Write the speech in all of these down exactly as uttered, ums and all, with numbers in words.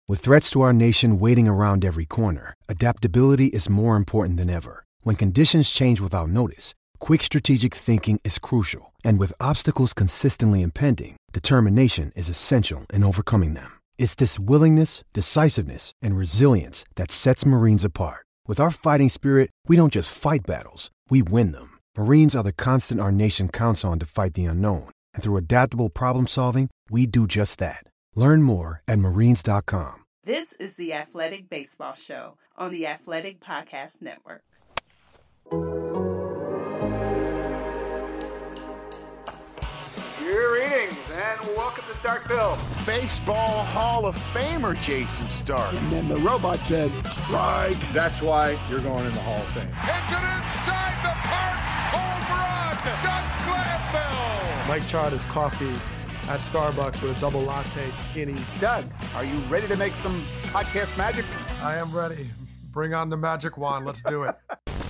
With threats to our nation waiting around every corner, adaptability is more important than ever. When conditions change without notice, quick strategic thinking is crucial. And with obstacles consistently impending, determination is essential in overcoming them. It's this willingness, decisiveness, and resilience that sets Marines apart. With our fighting spirit, we don't just fight battles, we win them. Marines are the constant our nation counts on to fight the unknown. And through adaptable problem solving, we do just that. Learn more at marines dot com. This is the Athletic Baseball Show on the Athletic Podcast Network. Greetings and welcome to Starkville. Baseball Hall of Famer Jayson Stark. And then the robot said, strike. That's why you're going in the Hall of Fame. It's an inside the park home run. Doug Glanville. Mike tried his coffee at Starbucks with a double latte skinny. Doug, are you ready to make some podcast magic? I am ready. Bring on the magic wand. Let's do it.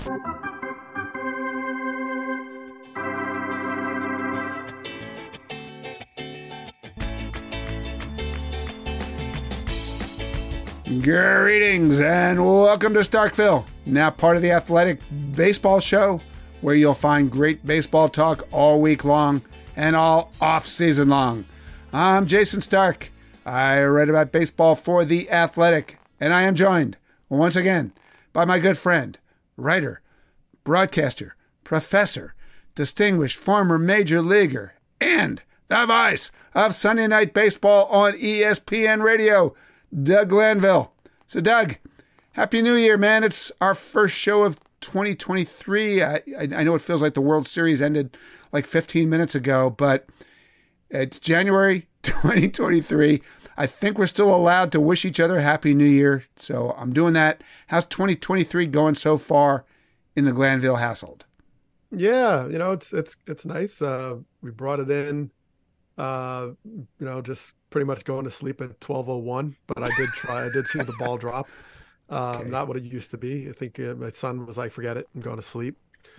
Greetings and welcome to Starkville, now part of the Athletic Baseball Show, where you'll find great baseball talk all week long and all off-season long. I'm Jayson Stark. I write about baseball for The Athletic, and I am joined, once again, by my good friend, writer, broadcaster, professor, distinguished former major leaguer, and the voice of Sunday Night Baseball on E S P N Radio, Doug Glanville. So, Doug, Happy New Year, man. It's our first show of twenty twenty-three. I, I know it feels like the World Series ended like fifteen minutes ago, but it's January twenty twenty-three. I think we're still allowed to wish each other Happy New Year, so I'm doing that. How's twenty twenty-three going so far in the Glanville household? Yeah, you know, it's it's it's nice. Uh, we brought it in, uh, you know, just pretty much going to sleep at twelve oh one, but I did try. I did see the ball drop. Um, okay. Not what it used to be. I think uh, my son was like, forget it, I'm going to sleep.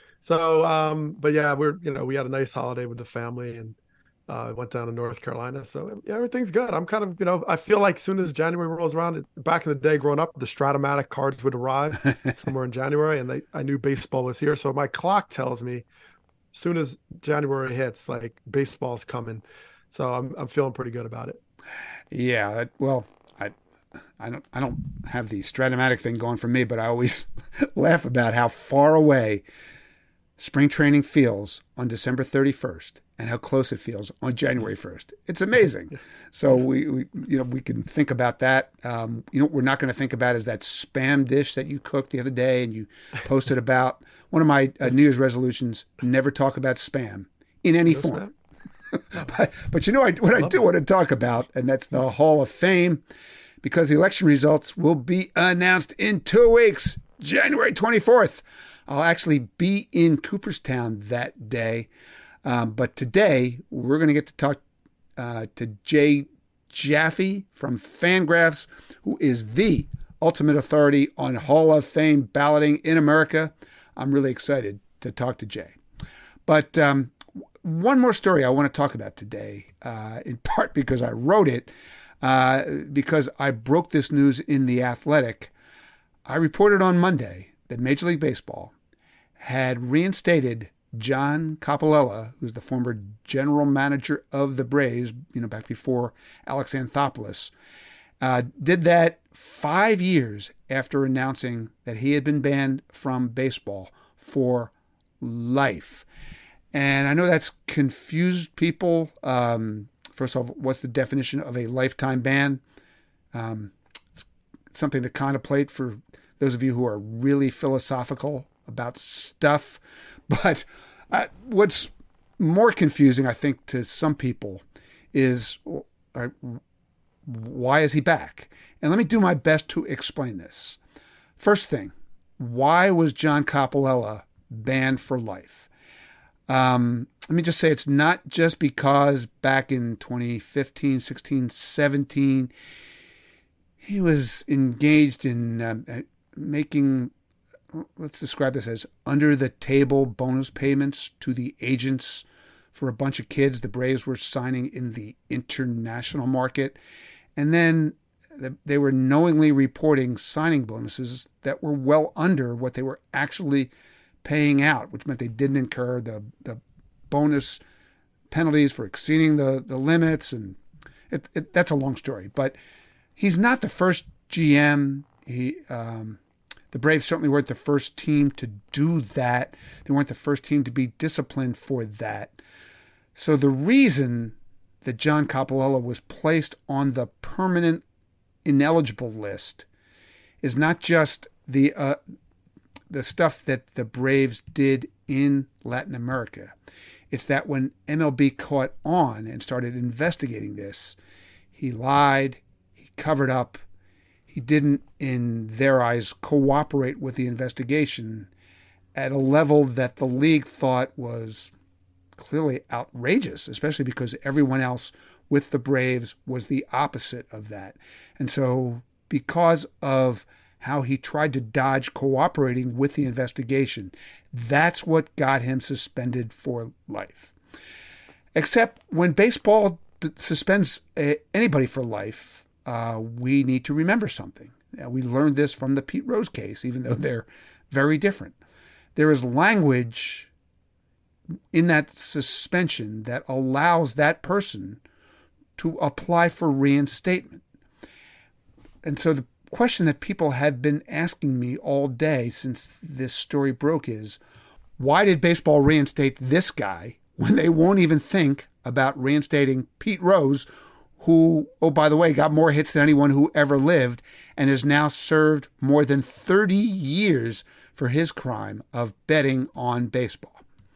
So, um, but yeah, we're, you know, we had a nice holiday with the family and uh, went down to North Carolina. So yeah, everything's good. I'm kind of, you know, I feel like as soon as January rolls around, back in the day growing up, the Stratomatic cards would arrive somewhere in January, and they, I knew baseball was here. So my clock tells me as soon as January hits, like baseball's coming. So I'm I'm feeling pretty good about it. Yeah, well, I I don't I don't have the Stratomatic thing going for me, but I always laugh about how far away spring training feels on December thirty-first and how close it feels on January first. It's amazing. So we, we you know we can think about that. Um, you know what we're not going to think about is that Spam dish that you cooked the other day and you posted about. One of my uh, New Year's resolutions: never talk about Spam in any no form. Spam. but, but you know I, what I, I do it. want to talk about, and that's the Hall of Fame, because the election results will be announced in two weeks, January twenty-fourth. I'll actually be in Cooperstown that day. Um, but today, we're going to get to talk uh, to Jay Jaffe from Fangraphs, who is the ultimate authority on Hall of Fame balloting in America. I'm really excited to talk to Jay. But um, one more story I want to talk about today, uh, in part because I wrote it, uh, because I broke this news in The Athletic. I reported on Monday that Major League Baseball had reinstated John Coppolella, who's the former general manager of the Braves, you know, back before Alex Anthopoulos, uh, did that five years after announcing that he had been banned from baseball for life. And I know that's confused people. Um, first of all, what's the definition of a lifetime ban? Um, it's something to contemplate for those of you who are really philosophical about stuff. But uh, what's more confusing, I think, to some people is uh, why is he back? And let me do my best to explain this. First thing, why was John Coppolella banned for life? Um, let me just say it's not just because back in twenty fifteen, sixteen, seventeen, he was engaged in uh, making, let's describe this as under-the-table bonus payments to the agents for a bunch of kids the Braves were signing in the international market. And then they were knowingly reporting signing bonuses that were well under what they were actually paying out, which meant they didn't incur the, the bonus penalties for exceeding the, the limits. And it, it, that's a long story. But he's not the first G M. He um, the Braves certainly weren't the first team to do that. They weren't the first team to be disciplined for that. So the reason that John Coppolella was placed on the permanent ineligible list is not just the uh, the stuff that the Braves did in Latin America. It's that when M L B caught on and started investigating this, he lied, he covered up, he didn't, in their eyes, cooperate with the investigation at a level that the league thought was clearly outrageous, especially because everyone else with the Braves was the opposite of that. And so because of how he tried to dodge cooperating with the investigation, that's what got him suspended for life. Except when baseball d- suspends uh, anybody for life, uh, we need to remember something. Now, we learned this from the Pete Rose case, even though they're very different. There is language in that suspension that allows that person to apply for reinstatement. And so the question that people have been asking me all day since this story broke is, why did baseball reinstate this guy when they won't even think about reinstating Pete Rose, who, oh, by the way, got more hits than anyone who ever lived and has now served more than thirty years for his crime of betting on baseball?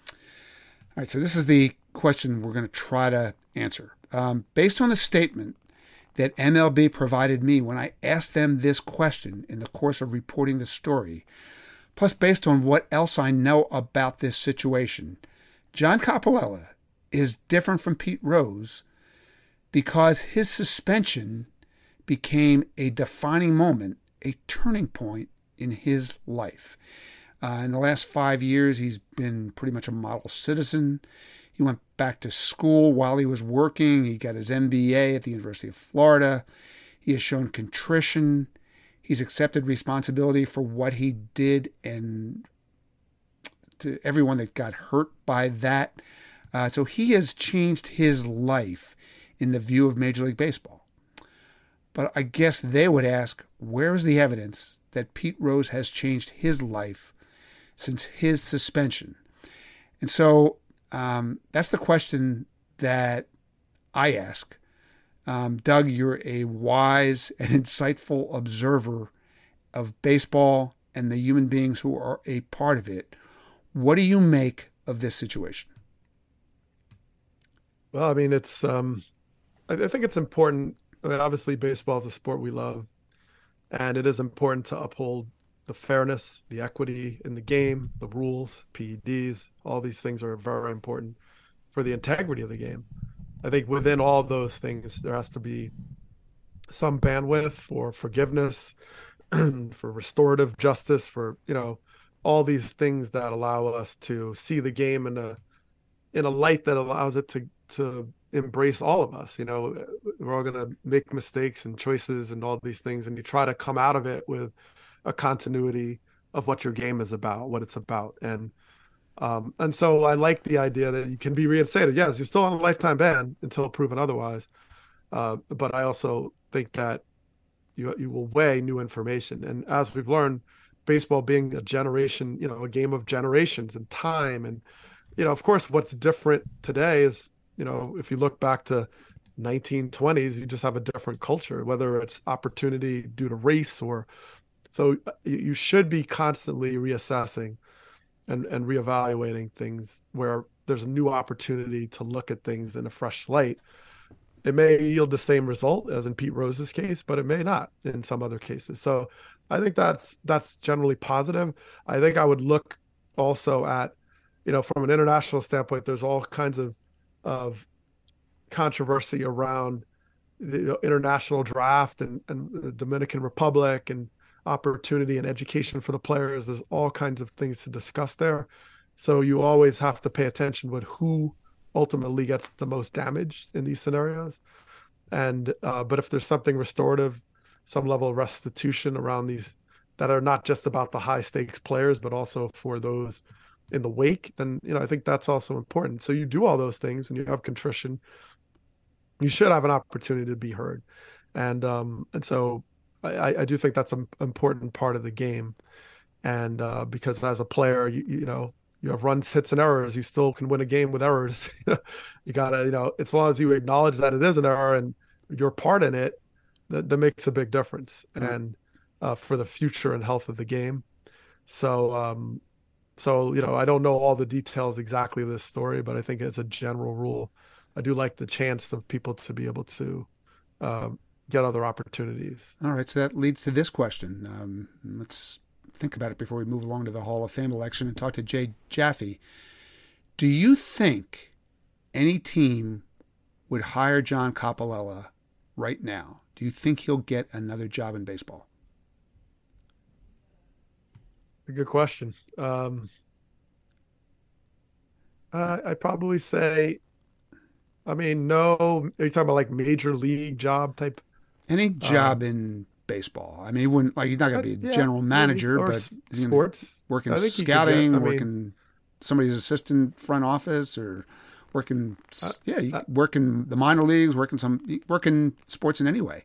All right, so this is the question we're going to try to answer. Um, based on the statement that M L B provided me when I asked them this question in the course of reporting the story, plus based on what else I know about this situation, John Coppolella is different from Pete Rose because his suspension became a defining moment, a turning point in his life. Uh, in the last five years, he's been pretty much a model citizen. He went back to school while he was working. He got his M B A at the University of Florida. He has shown contrition. He's accepted responsibility for what he did and to everyone that got hurt by that. Uh, so he has changed his life in the view of Major League Baseball. But I guess they would ask, where is the evidence that Pete Rose has changed his life since his suspension? And so um, that's the question that I ask. Um, Doug, you're a wise and insightful observer of baseball and the human beings who are a part of it. What do you make of this situation? Well, I mean, it's, um, I, I think it's important. I mean, obviously, baseball is a sport we love, and it is important to uphold the fairness, the equity in the game, the rules, P E Ds. All these things are very important for the integrity of the game. I think within all those things, there has to be some bandwidth for forgiveness, for restorative justice, for, you know, all these things that allow us to see the game in a in a light that allows it to to embrace all of us. You know, we're all going to make mistakes and choices and all these things, and you try to come out of it with a continuity of what your game is about, what it's about. And um, and so I like the idea that you can be reinstated. Yes, you're still on a lifetime ban until proven otherwise. Uh, but I also think that you you will weigh new information. And as we've learned, baseball being a generation, you know, a game of generations and time. And, you know, of course, what's different today is, you know, if you look back to nineteen twenties, you just have a different culture, whether it's opportunity due to race or so you should be constantly reassessing and, and reevaluating things where there's a new opportunity to look at things in a fresh light. It may yield the same result as in Pete Rose's case, but it may not in some other cases. So I think that's that's generally positive. I think I would look also at, you know, from an international standpoint, there's all kinds of of controversy around the international draft and, and the Dominican Republic and opportunity and education for the players. There's all kinds of things to discuss there. So you always have to pay attention with who ultimately gets the most damage in these scenarios. And uh, but if there's something restorative some level of restitution around these that are not just about the high stakes players, but also for those in the wake, then, you know, I think that's also important. So you do all those things and you have contrition, you should have an opportunity to be heard. And, um, and so I, I do think that's an important part of the game. And, uh, because as a player, you, you know, you have runs, hits, and errors, you still can win a game with errors. You gotta, you know, as long as you acknowledge that it is an error and your part in it, that, that makes a big difference. Mm-hmm. And, uh, for the future and health of the game. So, um, so, you know, I don't know all the details exactly of this story, but I think as a general rule, I do like the chance of people to be able to um, get other opportunities. All right. So that leads to this question. Um, let's think about it before we move along to the Hall of Fame election and talk to Jay Jaffe. Do you think any team would hire John Coppolella right now? Do you think he'll get another job in baseball? A good question. Um, uh, I'd probably say, I mean, no. Are you talking about like major league job type? Any job um, in baseball. I mean, he wouldn't like. He's not going to be a yeah, general manager, but he's sports. Working scouting, get, working mean, somebody's assistant front office, or working. Uh, yeah, uh, working the minor leagues, working some working sports in any way.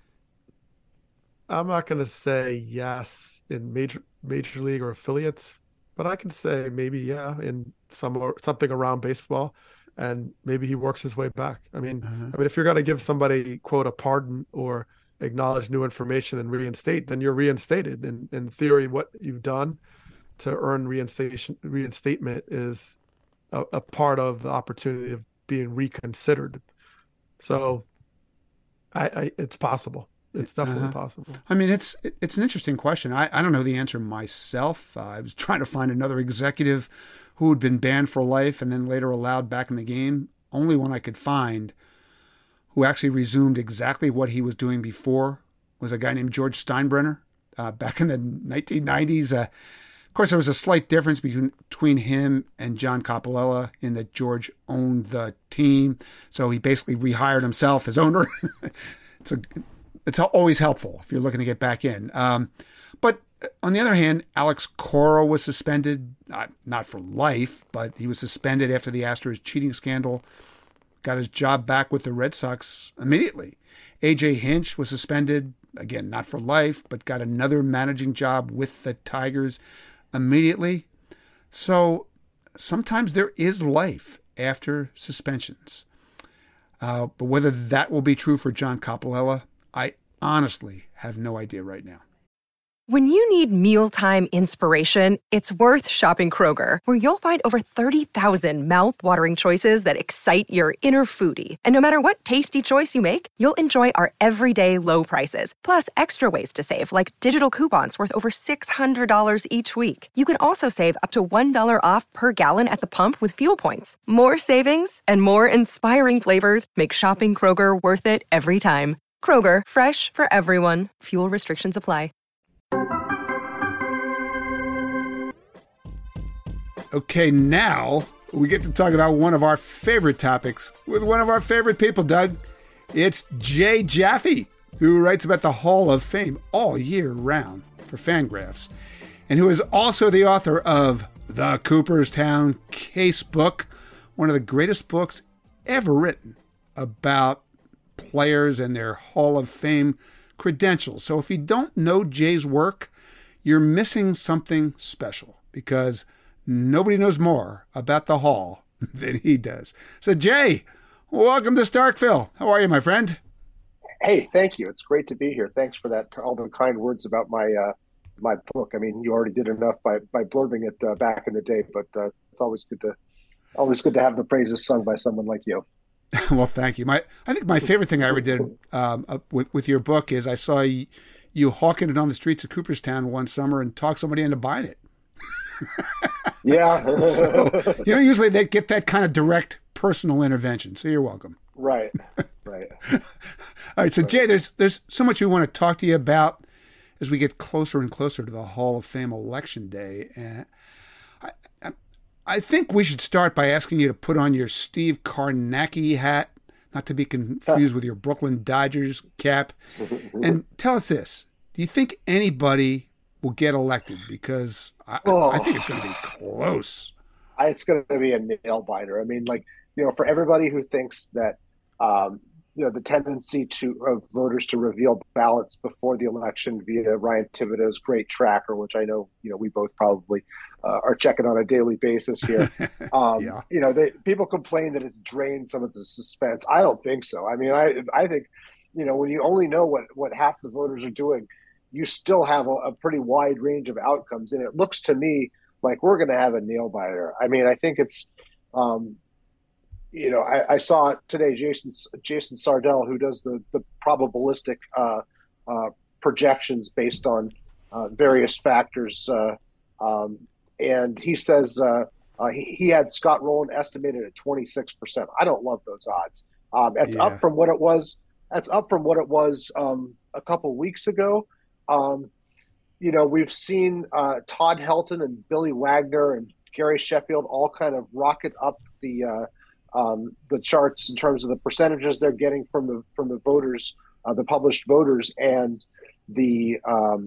I'm not going to say yes in major major league or affiliates, but I can say maybe yeah in some or something around baseball, and maybe he works his way back. I mean, uh-huh. I mean, if you're going to give somebody quote a pardon or acknowledge new information and reinstate, then you're reinstated. In in theory, what you've done to earn reinstation reinstatement is a, a part of the opportunity of being reconsidered. So, I, I it's possible. It's definitely uh-huh. possible. I mean, it's it's an interesting question. I, I don't know the answer myself. Uh, I was trying to find another executive who had been banned for life and then later allowed back in the game. Only one I could find who actually resumed exactly what he was doing before was a guy named George Steinbrenner uh, back in the nineteen nineties. Uh, of course, there was a slight difference between, between him and John Coppolella in that George owned the team. So he basically rehired himself as owner. it's a It's always helpful if you're looking to get back in. Um, but on the other hand, Alex Cora was suspended, not, not for life, but he was suspended after the Astros cheating scandal, got his job back with the Red Sox immediately. A J Hinch was suspended, again, not for life, but got another managing job with the Tigers immediately. So sometimes there is life after suspensions. Uh, but whether that will be true for John Coppolella, I honestly have no idea right now. When you need mealtime inspiration, it's worth shopping Kroger, where you'll find over thirty thousand mouth-watering choices that excite your inner foodie. And no matter what tasty choice you make, you'll enjoy our everyday low prices, plus extra ways to save, like digital coupons worth over six hundred dollars each week. You can also save up to one dollar off per gallon at the pump with fuel points. More savings and more inspiring flavors make shopping Kroger worth it every time. Kroger, fresh for everyone. Fuel restrictions apply. Okay, now we get to talk about one of our favorite topics with one of our favorite people, Doug. It's Jay Jaffe, who writes about the Hall of Fame all year round for Fangraphs, and who is also the author of The Cooperstown Casebook, one of the greatest books ever written about players and their Hall of Fame credentials. So if you don't know Jay's work, you're missing something special, because nobody knows more about the Hall than he does. So Jay, welcome to Starkville. How are you, my friend? Hey, thank you. It's great to be here. Thanks for that, all the kind words about my uh, my book. I mean, you already did enough by by blurbing it uh, back in the day, but uh, it's always good to always good to have the praises sung by someone like you. Well, thank you. My, I think my favorite thing I ever did um, uh, with, with your book is I saw you, you hawking it on the streets of Cooperstown one summer and talk somebody into buying it. Yeah. So, you know, usually they get that kind of direct personal intervention. So you're welcome. Right. Right. All right. So Jay, there's there's so much we want to talk to you about as we get closer and closer to the Hall of Fame election day. And I, I, I think we should start by asking you to put on your Steve Kornacki hat. not to be confused with your Brooklyn Dodgers cap. And tell us this. Do you think anybody will get elected? Because I, oh, I think it's going to be close. It's going to be a nail biter. I mean, like, you know, for everybody who thinks that, um, you know, the tendency to of voters to reveal ballots before the election via Ryan Thibodeau's great tracker, which I know, you know, we both probably uh, are checking on a daily basis here. Um, yeah. You know, they, people complain that it's drained some of the suspense. I don't think so. I mean, I I think, you know, when you only know what, what half the voters are doing, you still have a, a pretty wide range of outcomes. And it looks to me like we're going to have a nail biter. I mean, I think it's, um, you know, I, I saw today Jason Jason Sardell, who does the the probabilistic uh, uh, projections based on uh, various factors, uh, um, and he says uh, uh, he, he had Scott Rowland estimated at twenty-six percent. I don't love those odds. Um, that's yeah. up from what it was. That's up from what it was um, a couple weeks ago. Um, you know, we've seen uh, Todd Helton and Billy Wagner and Gary Sheffield all kind of rocket up the uh, Um, the charts in terms of the percentages they're getting from the from the voters, uh, the published voters, and the um,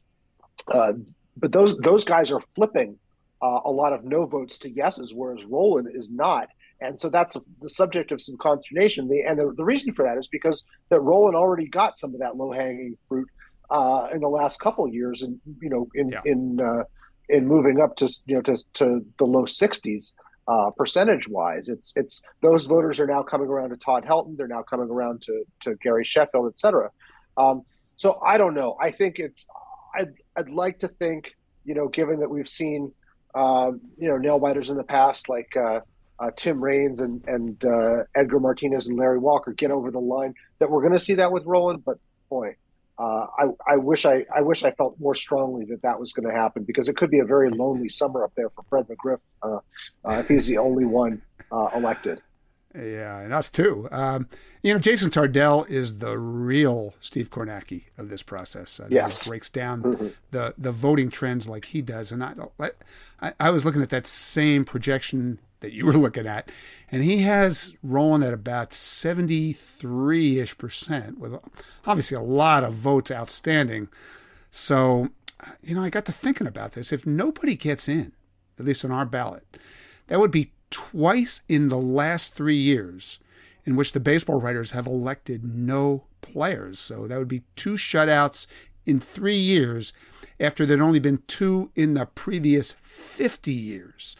uh, but those those guys are flipping uh, a lot of no votes to yeses, whereas Rowland is not, and so that's a, the subject of some consternation. The, and the, the reason for that is because that Rowland already got some of that low hanging fruit uh, in the last couple of years, and you know in yeah. in uh, in moving up to you know to to the low sixties. Uh, percentage wise, it's it's those voters are now coming around to Todd Helton. They're now coming around to to Gary Sheffield, et cetera. Um, so I don't know. I think it's. I'd I'd like to think, you know, given that we've seen, um, you know, nail biters in the past, like uh, uh, Tim Raines and and uh, Edgar Martinez and Larry Walker get over the line, that we're going to see that with Rowland. But boy, uh, I I wish I I wish I felt more strongly that that was going to happen, because it could be a very lonely summer up there for Fred McGriff. Uh, Uh, if he's the only one uh, elected. Yeah, and us too. Um, you know, Jason Sardell is the real Steve Kornacki of this process. I yes. He breaks down mm-hmm. the, the voting trends like he does. And I, I I was looking at that same projection that you were looking at, and he has Rowland at about seventy-three-ish percent, with obviously a lot of votes outstanding. So, you know, I got to thinking about this. If nobody gets in, at least on our ballot, that would be twice in the last three years in which the baseball writers have elected no players. So that would be two shutouts in three years after there'd only been two in the previous fifty years.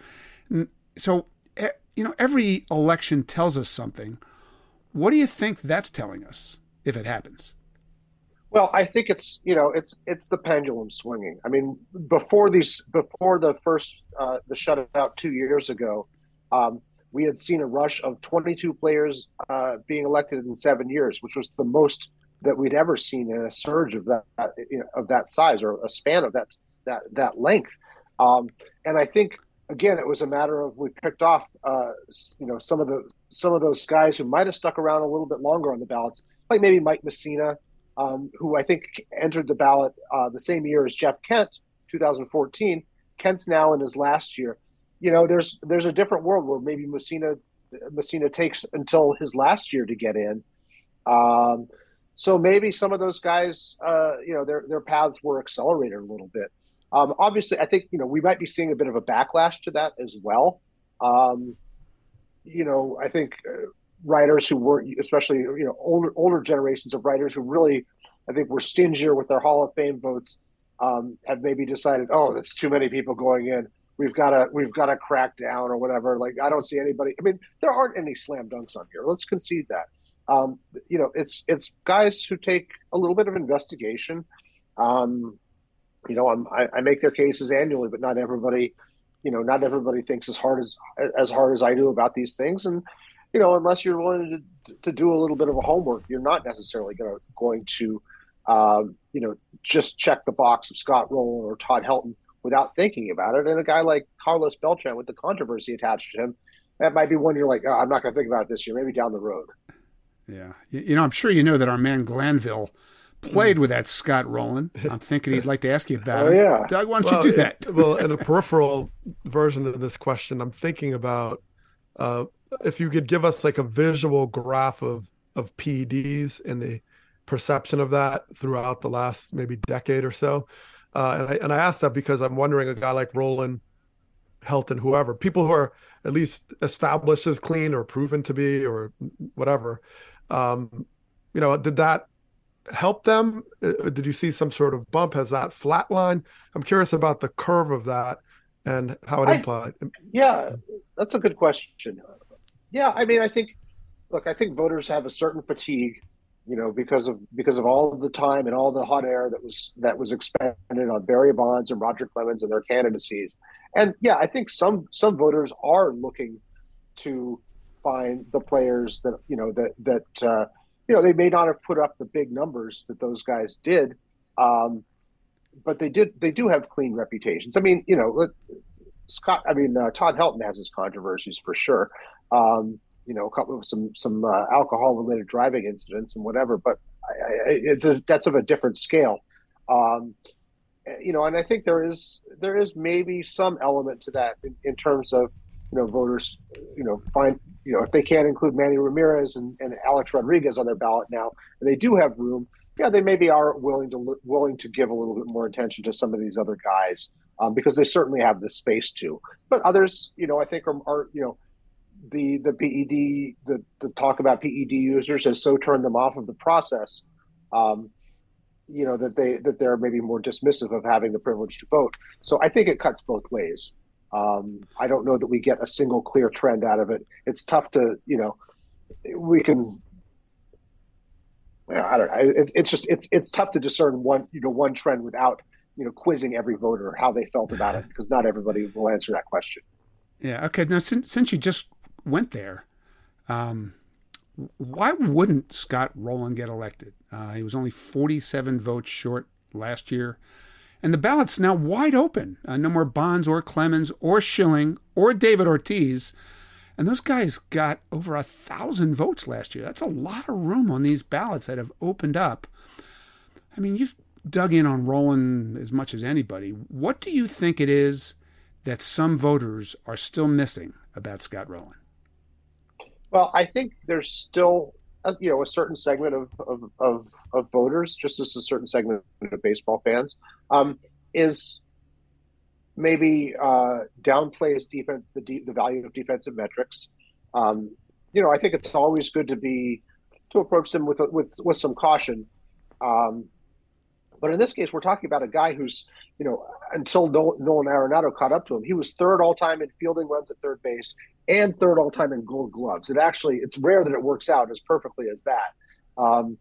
So, you know, every election tells us something. What do you think that's telling us if it happens? Well, I think it's, you know, it's it's the pendulum swinging. I mean, before these, before the first, uh, the shutout two years ago, um, we had seen a rush of twenty-two players uh, being elected in seven years, which was the most that we'd ever seen in a surge of that you know, of that size, or a span of that that that length. Um, and I think again, it was a matter of we picked off, uh, you know, some of the some of those guys who might have stuck around a little bit longer on the ballots, like maybe Mike Messina. Um, who I think entered the ballot uh, the same year as Jeff Kent, two thousand fourteen. Kent's now in his last year. You know, there's there's a different world where maybe Messina Messina takes until his last year to get in. Um, so maybe some of those guys, uh, you know, their their paths were accelerated a little bit. Um, obviously, I think, you know, we might be seeing a bit of a backlash to that as well. Um, you know, I think. Uh, writers who were, especially, you know, older older generations of writers who really, I think, were stingier with their Hall of Fame votes, um, have maybe decided, oh, that's too many people going in. We've got to we've got to crack down or whatever. Like, I don't see anybody. I mean, there aren't any slam dunks on here. Let's concede that. Um, you know, it's it's guys who take a little bit of investigation. Um, you know, I'm, I, I make their cases annually, but not everybody, you know, not everybody thinks as hard as as hard as I do about these things. And you know, unless you're willing to to do a little bit of a homework, you're not necessarily going to going to, um, you know, just check the box of Scott Rowland or Todd Helton without thinking about it. And a guy like Carlos Beltran, with the controversy attached to him, that might be one you're like, oh, I'm not going to think about it this year, maybe down the road. Yeah, you know, I'm sure you know that our man Glanville played with that Scott Rowland. I'm thinking he'd like to ask you about oh, it. Yeah. Doug, why don't well, you do that? Well, in a peripheral version of this question, I'm thinking about. Uh, if you could give us like a visual graph of of P E Ds and the perception of that throughout the last maybe decade or so. Uh, and I and I asked that because I'm wondering, a guy like Roland, Helton, whoever, people who are at least established as clean or proven to be or whatever, um, you know, did that help them? Did you see some sort of bump? Has that flatline? I'm curious about the curve of that and how it I, implied. Yeah, that's a good question. Yeah, I mean, I think, look, I think voters have a certain fatigue, you know, because of because of all of the time and all the hot air that was that was expended on Barry Bonds and Roger Clemens and their candidacies. And yeah, I think some some voters are looking to find the players that, you know, that that uh, you know, they may not have put up the big numbers that those guys did, um, but they did they do have clean reputations. I mean, you know, Scott. I mean, uh, Todd Helton has his controversies for sure. Um, you know, a couple of some some uh, alcohol related driving incidents and whatever, but I, I, it's a that's of a different scale. Um, you know, and I think there is there is maybe some element to that in, in terms of, you know, voters, you know, find, you know, if they can't include Manny Ramirez and, and Alex Rodriguez on their ballot now, and they do have room, yeah, they maybe are willing to willing to give a little bit more attention to some of these other guys, um, because they certainly have the space to. But others, you know, I think are, are you know, the the P E D, the the talk about P E D users has so turned them off of the process, um, you know, that they that they're maybe more dismissive of having the privilege to vote. So I think it cuts both ways. Um, I don't know that we get a single clear trend out of it. It's tough to, you know, we can. I don't know. It, it's just it's it's tough to discern one you know one trend without, you know, quizzing every voter how they felt about it, because not everybody will answer that question. Yeah. Okay. Now, since since you just went there, um, why wouldn't Scott Rolen get elected? Uh, he was only forty-seven votes short last year, and the ballot's now wide open. Uh, no more Bonds or Clemens or Schilling or David Ortiz. And those guys got over a thousand votes last year. That's a lot of room on these ballots that have opened up. I mean, you've dug in on Rolen as much as anybody. What do you think it is that some voters are still missing about Scott Rolen? Well, I think there's still, a, you know, a certain segment of, of, of, of voters, just as a certain segment of baseball fans, um, is maybe uh, downplays defense, the, de- the value of defensive metrics. Um, you know, I think it's always good to be to approach them with with with some caution. Um, but in this case, we're talking about a guy who's, you know, until Nolan Arenado caught up to him, he was third all time in fielding runs at third base and third all time in Gold Gloves. It actually, it's rare that it works out as perfectly as that. Um,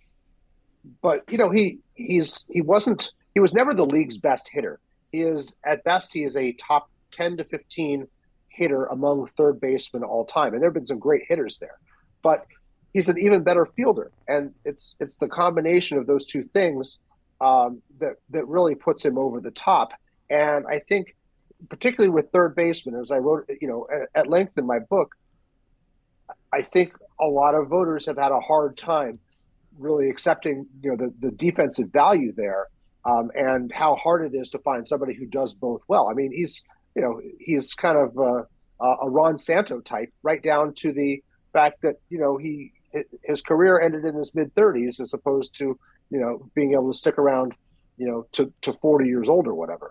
but you know, he he's he wasn't he was never the league's best hitter. He is, at best, he is a top ten to fifteen hitter among third basemen all time. And there have been some great hitters there. But he's an even better fielder. And it's it's the combination of those two things um, that, that really puts him over the top. And I think, particularly with third basemen, as I wrote, you know, at, at length in my book, I think a lot of voters have had a hard time really accepting, you know, the, the defensive value there. Um, and how hard it is to find somebody who does both well. I mean, he's, you know, he's kind of a, a Ron Santo type, right down to the fact that, you know, he his career ended in his mid thirties as opposed to, you know, being able to stick around, you know, to, to forty years old or whatever.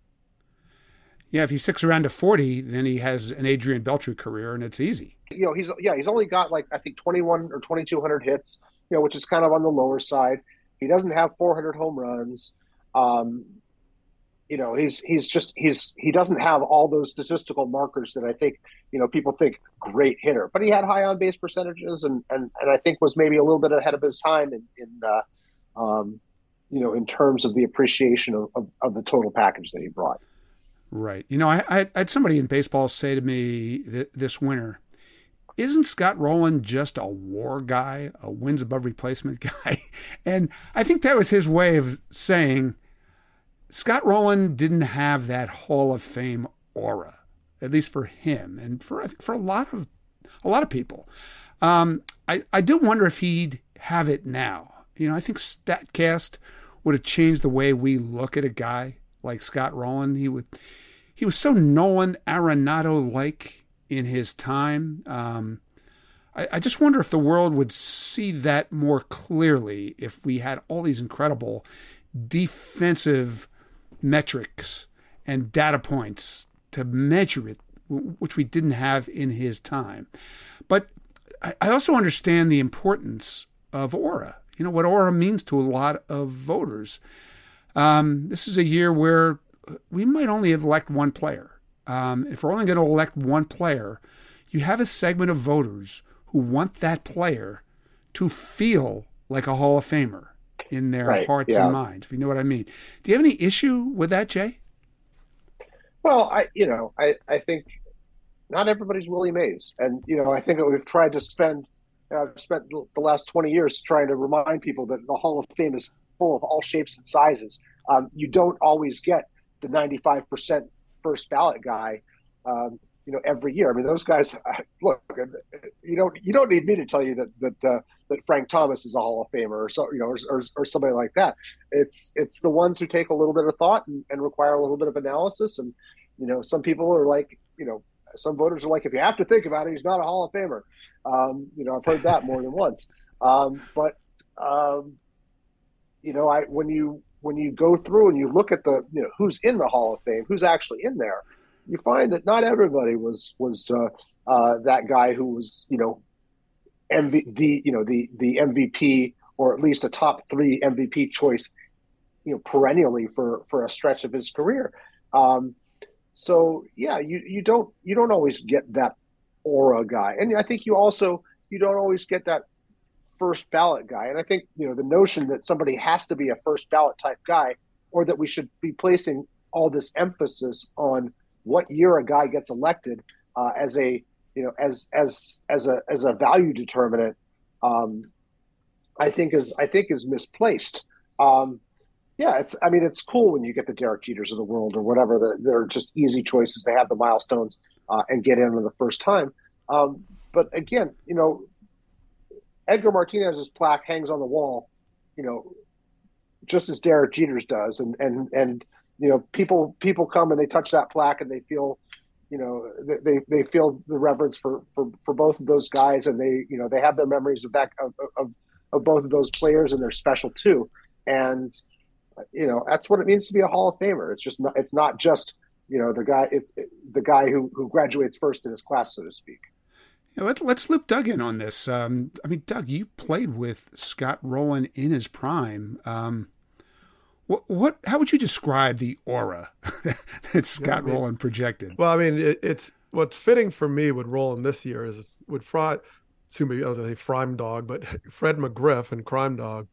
Yeah, if he sticks around to forty, then he has an Adrian Beltre career, and it's easy. You know, he's yeah, he's only got like I think twenty-one or twenty-two hundred hits, you know, which is kind of on the lower side. He doesn't have four hundred home runs. Um, you know, he's he's just he's he doesn't have all those statistical markers that I think, you know, people think great hitter, but he had high on base percentages and and, and I think was maybe a little bit ahead of his time in in uh, um, you know, in terms of the appreciation of, of, of the total package that he brought. Right. You know, I, I had somebody in baseball say to me th- this winter, isn't Scott Rolen just a WAR guy, a wins above replacement guy? And I think that was his way of saying Scott Rolen didn't have that Hall of Fame aura, at least for him and for I think for a lot of a lot of people. Um, I, I do wonder if he'd have it now. You know, I think StatCast would have changed the way we look at a guy like Scott Rolen. He would he was so Nolan Arenado like in his time. Um, I, I just wonder if the world would see that more clearly if we had all these incredible defensive metrics and data points to measure it, which we didn't have in his time. But I also understand the importance of aura, you know, what aura means to a lot of voters. Um, this is a year where we might only elect one player. Um, if we're only going to elect one player, you have a segment of voters who want that player to feel like a Hall of Famer in their right, hearts yeah. and minds, if you know what I mean. Do you have any issue with that, Jay? Well, I, you know, I, I think not everybody's Willie Mays. And, you know, I think that we've tried to spend, uh, I've spent the last twenty years trying to remind people that the Hall of Fame is full of all shapes and sizes. Um, you don't always get the ninety-five percent first ballot guy, um, you know, every year. I mean, those guys, look, you don't, you don't need me to tell you that, that, uh, that Frank Thomas is a Hall of Famer or so, you know, or, or, or somebody like that. It's, it's the ones who take a little bit of thought and, and require a little bit of analysis. And, you know, some people are like, you know, some voters are like, if you have to think about it, he's not a Hall of Famer. Um, you know, I've heard that more than once. Um, but, um, you know, I when you when you go through and you look at the, you know, who's in the Hall of Fame, who's actually in there, you find that not everybody was was uh, uh, that guy who was, you know, M V, the you know the the M V P or at least a top three M V P choice, you know, perennially for for a stretch of his career. Um, So yeah, you, you don't you don't always get that aura guy, and I think you also you don't always get that first ballot guy. And I think, you know, the notion that somebody has to be a first ballot type guy, or that we should be placing all this emphasis on what year a guy gets elected uh, as a you know as as as a as a value determinant, um, I think is I think is misplaced. Um, Yeah, it's. I mean, it's cool when you get the Derek Jeters of the world or whatever. The, they're just easy choices. They have the milestones uh, and get in for the first time. Um, but again, you know, Edgar Martinez's plaque hangs on the wall, you know, just as Derek Jeters does, and and and you know, people people come and they touch that plaque and they feel, you know, they they feel the reverence for for, for both of those guys, and they you know they have their memories of that of of, of both of those players, and they're special too. And you know, that's what it means to be a Hall of Famer. It's just not, it's not just, you know, the guy, it, it, the guy who, who graduates first in his class, so to speak. Yeah, let's, let's loop Doug in on this. Um, I mean, Doug, you played with Scott Rolen in his prime. Um, what, what, how would you describe the aura that Scott yeah, I mean, Rolen projected? Well, I mean, it, it's what's fitting for me with Rolen this year is with Fry, excuse me, I was going to say Frime Dog, but Fred McGriff and Crime Dog.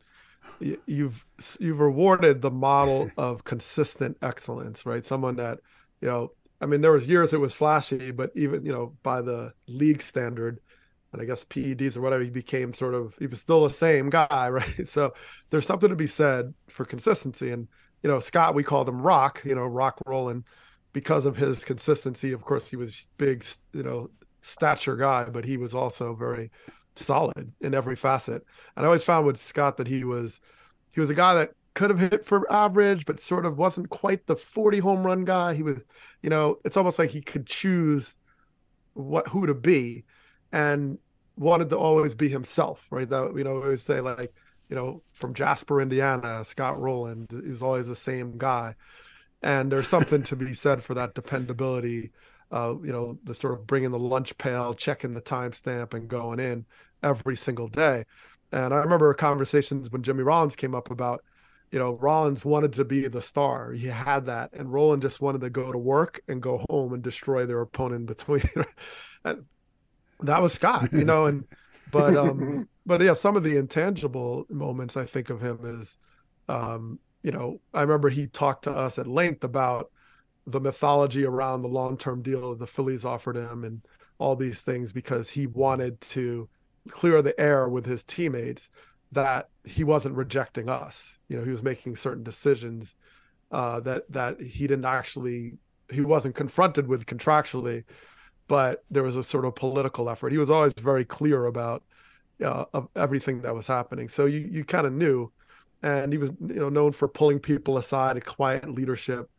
You've you've rewarded the model of consistent excellence, right? Someone that, you know, I mean, there was years it was flashy, but even, you know, by the league standard, and I guess P E Ds or whatever, he became sort of, he was still the same guy, right? So there's something to be said for consistency. And, you know, Scott, we called him Rock, you know, Rock Rolen, because of his consistency. Of course, he was big, you know, stature guy, but he was also very solid in every facet. And I always found with Scott that he was he was a guy that could have hit for average, but sort of wasn't quite the forty home run guy. He was, you know, it's almost like he could choose what who to be, and wanted to always be himself, right? That, you know, we always say, like, you know, from Jasper, Indiana, Scott Rolen, he was always the same guy. And there's something to be said for that dependability. Uh, you know, the sort of bringing the lunch pail, checking the timestamp, and going in every single day. And I remember conversations when Jimmy Rollins came up about, you know, Rollins wanted to be the star. He had that. And Rolen just wanted to go to work and go home and destroy their opponent in between. And that was Scott, you know, and, but, um, but yeah, some of the intangible moments I think of him is, um, you know, I remember he talked to us at length about the mythology around the long-term deal the Phillies offered him and all these things, because he wanted to clear the air with his teammates that he wasn't rejecting us. You know, he was making certain decisions uh, that, that he didn't actually, he wasn't confronted with contractually, but there was a sort of political effort. He was always very clear about uh, of everything that was happening. So you, you kind of knew, and he was, you know, known for pulling people aside, a quiet leadership.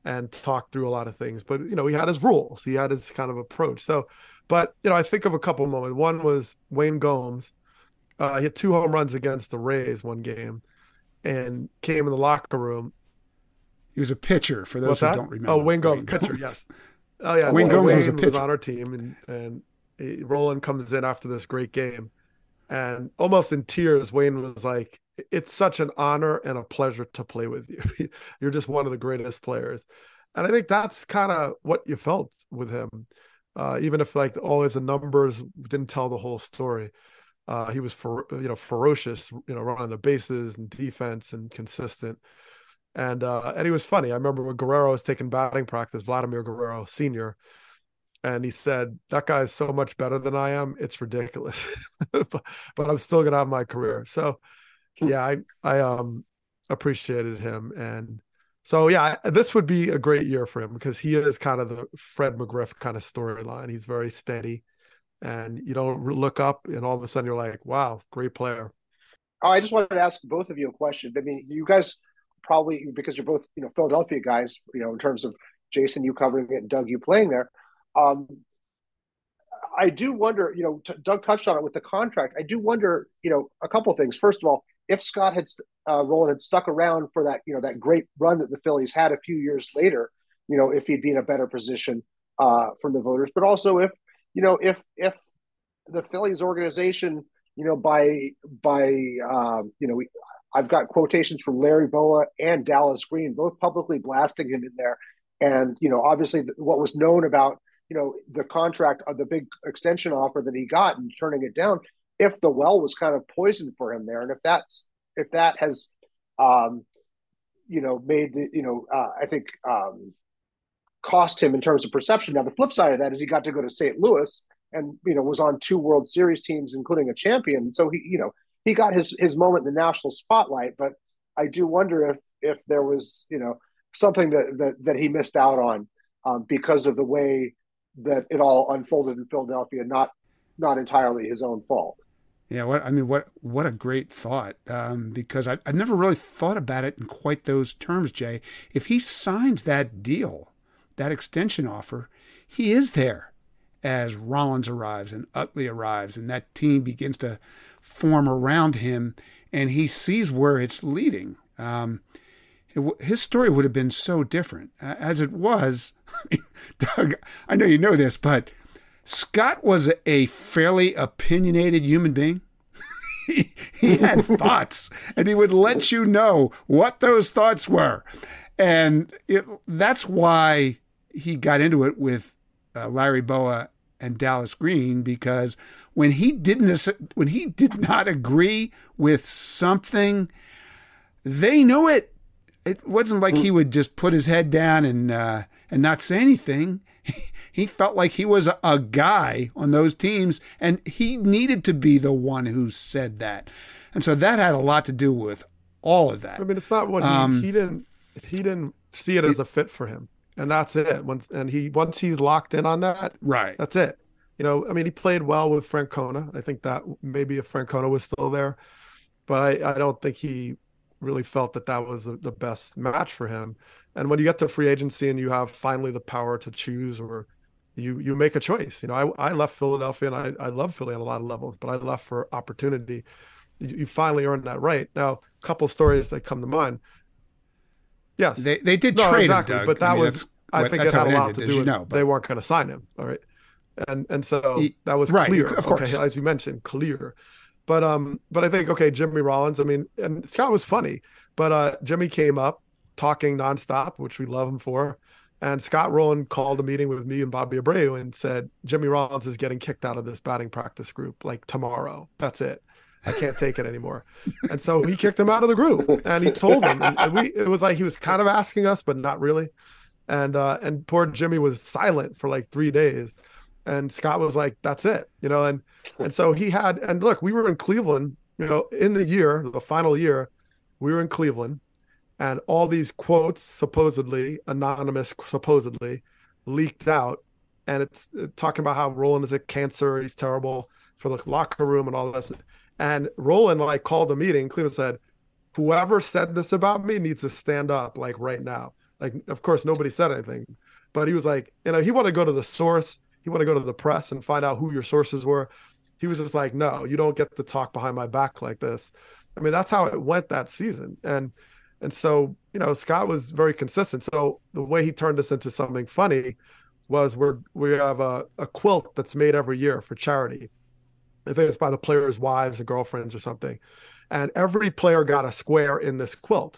and talked through a lot of things. But, you know, he had his rules. He had his kind of approach. So, but, you know, I think of a couple of moments. One was Wayne Gomes. Uh, he had two home runs against the Rays one game and came in the locker room. He was a pitcher, for those What's who that? don't remember. Oh, Wayne Gomes, Wayne pitcher, Gomes. yes. Oh, yeah. Wayne so Gomes Wayne was a pitcher. was on our team, and, and he, Roland comes in after this great game. And almost in tears, Wayne was like, it's such an honor and a pleasure to play with you. You're just one of the greatest players. And I think that's kind of what you felt with him. Uh, even if like all his numbers didn't tell the whole story. Uh, he was, for, you know, ferocious, you know, running the bases and defense and consistent. And uh, and he was funny. I remember when Guerrero was taking batting practice, Vladimir Guerrero Senior, and he said, that guy is so much better than I am. It's ridiculous, but, but I'm still going to have my career. So yeah, I, I um appreciated him. And so, yeah, this would be a great year for him because he is kind of the Fred McGriff kind of storyline. He's very steady and you don't look up and all of a sudden you're like, wow, great player. Oh, I just wanted to ask both of you a question. I mean, you guys probably, because you're both, you know, Philadelphia guys, you know, in terms of Jason, you covering it, and Doug, you playing there. Um, I do wonder, you know, t- Doug touched on it with the contract. I do wonder, you know, a couple of things. First of all, if Scott had, uh, Rolen had stuck around for that, you know, that great run that the Phillies had a few years later, you know, if he'd be in a better position uh, from the voters, but also if, you know, if, if the Phillies organization, you know, by, by, um, you know, we, I've got quotations from Larry Bowa and Dallas Green, both publicly blasting him in there. And, you know, obviously what was known about, you know, the contract of the big extension offer that he got and turning it down, if the well was kind of poisoned for him there. And if that's, if that has, um, you know, made the, you know, uh, I think um, cost him in terms of perception. Now, the flip side of that is he got to go to Saint Louis and, you know, was on two World Series teams, including a champion. So he, you know, he got his, his moment in the national spotlight, but I do wonder if, if there was, you know, something that, that, that he missed out on um, because of the way that it all unfolded in Philadelphia, not, not entirely his own fault. Yeah. What, I mean, what, what a great thought. Um, because I, I've never really thought about it in quite those terms, Jay. If he signs that deal, that extension offer, he is there as Rollins arrives and Utley arrives and that team begins to form around him and he sees where it's leading. Um, it, his story would have been so different. As it was, I mean, Doug, I know you know this, but Scott was a fairly opinionated human being. he, he had thoughts and he would let you know what those thoughts were. And it, that's why he got into it with uh, Larry Bowa and Dallas Green, because when he didn't, when he did not agree with something, they knew it. It wasn't like he would just put his head down and uh, and not say anything. He, he felt like he was a, a guy on those teams, and he needed to be the one who said that. And so that had a lot to do with all of that. I mean, it's not what he, um, he didn't he didn't see it as a fit for him. And that's it. Once and he once he's locked in on that, right? That's it. You know, I mean, he played well with Francona. I think that maybe if Francona was still there, but I, I don't think he really felt that that was the, the best match for him. And when you get to free agency and you have finally the power to choose, or you you make a choice. You know, I I left Philadelphia and I I love Philly on a lot of levels, but I left for opportunity. You, you finally earned that right. Now, a couple of stories that come to mind. Yes, they they did no, trade exactly. him, Doug. But that I mean, was, I what, think, it had a lot ended, to do with you know, but... they weren't going to sign him. All right, and and so he, that was right, clear. Of course, okay, as you mentioned, clear. But um, but I think okay, Jimmy Rollins. I mean, and Scott was funny, but uh, Jimmy came up talking nonstop, which we love him for. And Scott Rolen called a meeting with me and Bobby Abreu and said, Jimmy Rollins is getting kicked out of this batting practice group like tomorrow. That's it. I can't take it anymore. And so he kicked him out of the group and he told him, and, and we, it was like, he was kind of asking us, but not really. And, uh, and poor Jimmy was silent for like three days. And Scott was like, that's it, you know? And, and so he had, and look, we were in Cleveland, you know, in the year, the final year, we were in Cleveland and all these quotes, supposedly anonymous, supposedly leaked out. And it's talking about how Rolen is a cancer. He's terrible for the locker room and all this. And Rolen like called a meeting. Cleveland said, whoever said this about me needs to stand up like right now. Like, of course, nobody said anything, but he was like, you know, he wanted to go to the source. He wanted to go to the press and find out who your sources were. He was just like, no, you don't get to talk behind my back like this. I mean, that's how it went that season. And, and so, you know, Scott was very consistent. So the way he turned this into something funny was we're, we have a, a quilt that's made every year for charity. I think it's by the players' wives and girlfriends or something. And every player got a square in this quilt.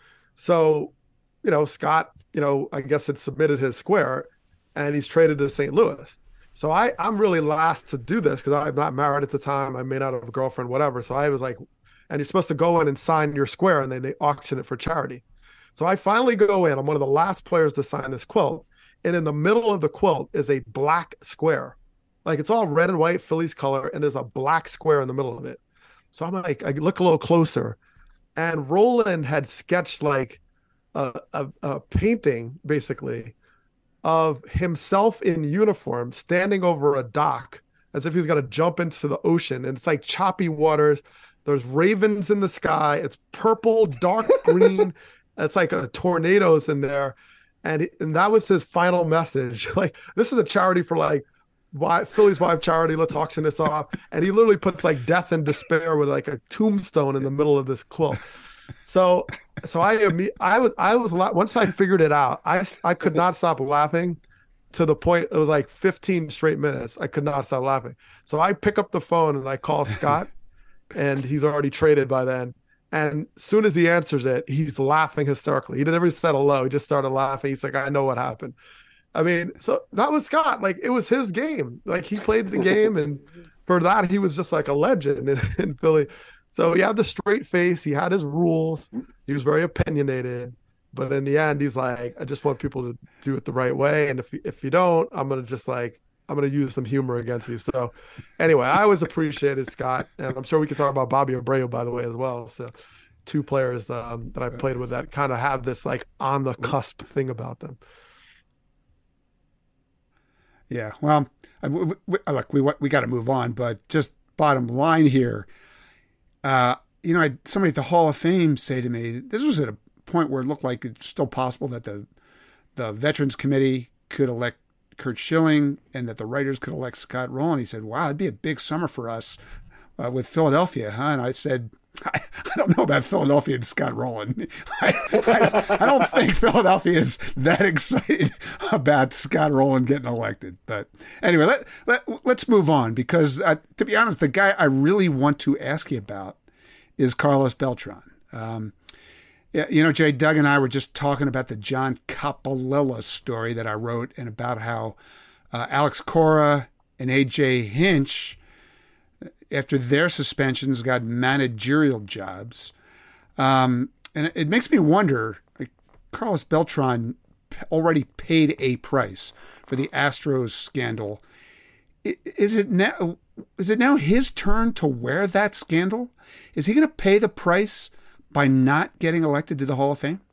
So, you know, Scott, you know, I guess had submitted his square and he's traded to Saint Louis. So I, I'm really last to do this because I'm not married at the time. I may not have a girlfriend, whatever. So I was like, and you're supposed to go in and sign your square and then they auction it for charity. So I finally go in. I'm one of the last players to sign this quilt. And in the middle of the quilt is a black square. Like it's all red and white Phillies color. And there's a black square in the middle of it. So I'm like, I look a little closer. And Roland had sketched like a, a, a painting, basically, of himself in uniform standing over a dock as if he's going to jump into the ocean. And it's like choppy waters. There's ravens in the sky. It's purple, dark green. It's like a tornadoes in there. And, and that was his final message. Like, this is a charity for like why, Phillies Wife charity. Let's auction this off. And he literally puts like death and despair with like a tombstone in the middle of this quilt. So, so I, I was, I was, once I figured it out, I, I could not stop laughing to the point, it was like fifteen straight minutes. I could not stop laughing. So I pick up the phone and I call Scott and he's already traded by then. And as soon as he answers it, he's laughing hysterically. He never said hello. He just started laughing. He's like, I know what happened. I mean, so that was Scott. Like, it was his game. Like, he played the game. And for that, he was just like a legend in, in Philly. So he had the straight face. He had his rules. He was very opinionated. But in the end, he's like, I just want people to do it the right way. And if, if you don't, I'm going to just like, I'm going to use some humor against you. So anyway, I always appreciated Scott. And I'm sure we can talk about Bobby Abreu, by the way, as well. So two players um, that I played with that kind of have this like on the cusp thing about them. Yeah, well, we, we, look, we we got to move on, but just bottom line here, uh, you know, I, somebody at the Hall of Fame say to me, this was at a point where it looked like it's still possible that the the Veterans Committee could elect Curt Schilling and that the writers could elect Scott Rolen. He said, wow, it'd be a big summer for us uh, with Philadelphia, huh? And I said, I, I don't know about Philadelphia and Scott Rolen. I, I, I don't think Philadelphia is that excited about Scott Rolen getting elected. But anyway, let, let, let's move on because, uh, to be honest, the guy I really want to ask you about is Carlos Beltran. Um, yeah, you know, Jay, Doug and I were just talking about the John Coppolella story that I wrote and about how uh, Alex Cora and A J Hinch, after their suspensions, got managerial jobs. Um, and it makes me wonder, like, Carlos Beltran already paid a price for the Astros scandal. Is it now, is it now his turn to wear that scandal? Is he going to pay the price by not getting elected to the Hall of Fame?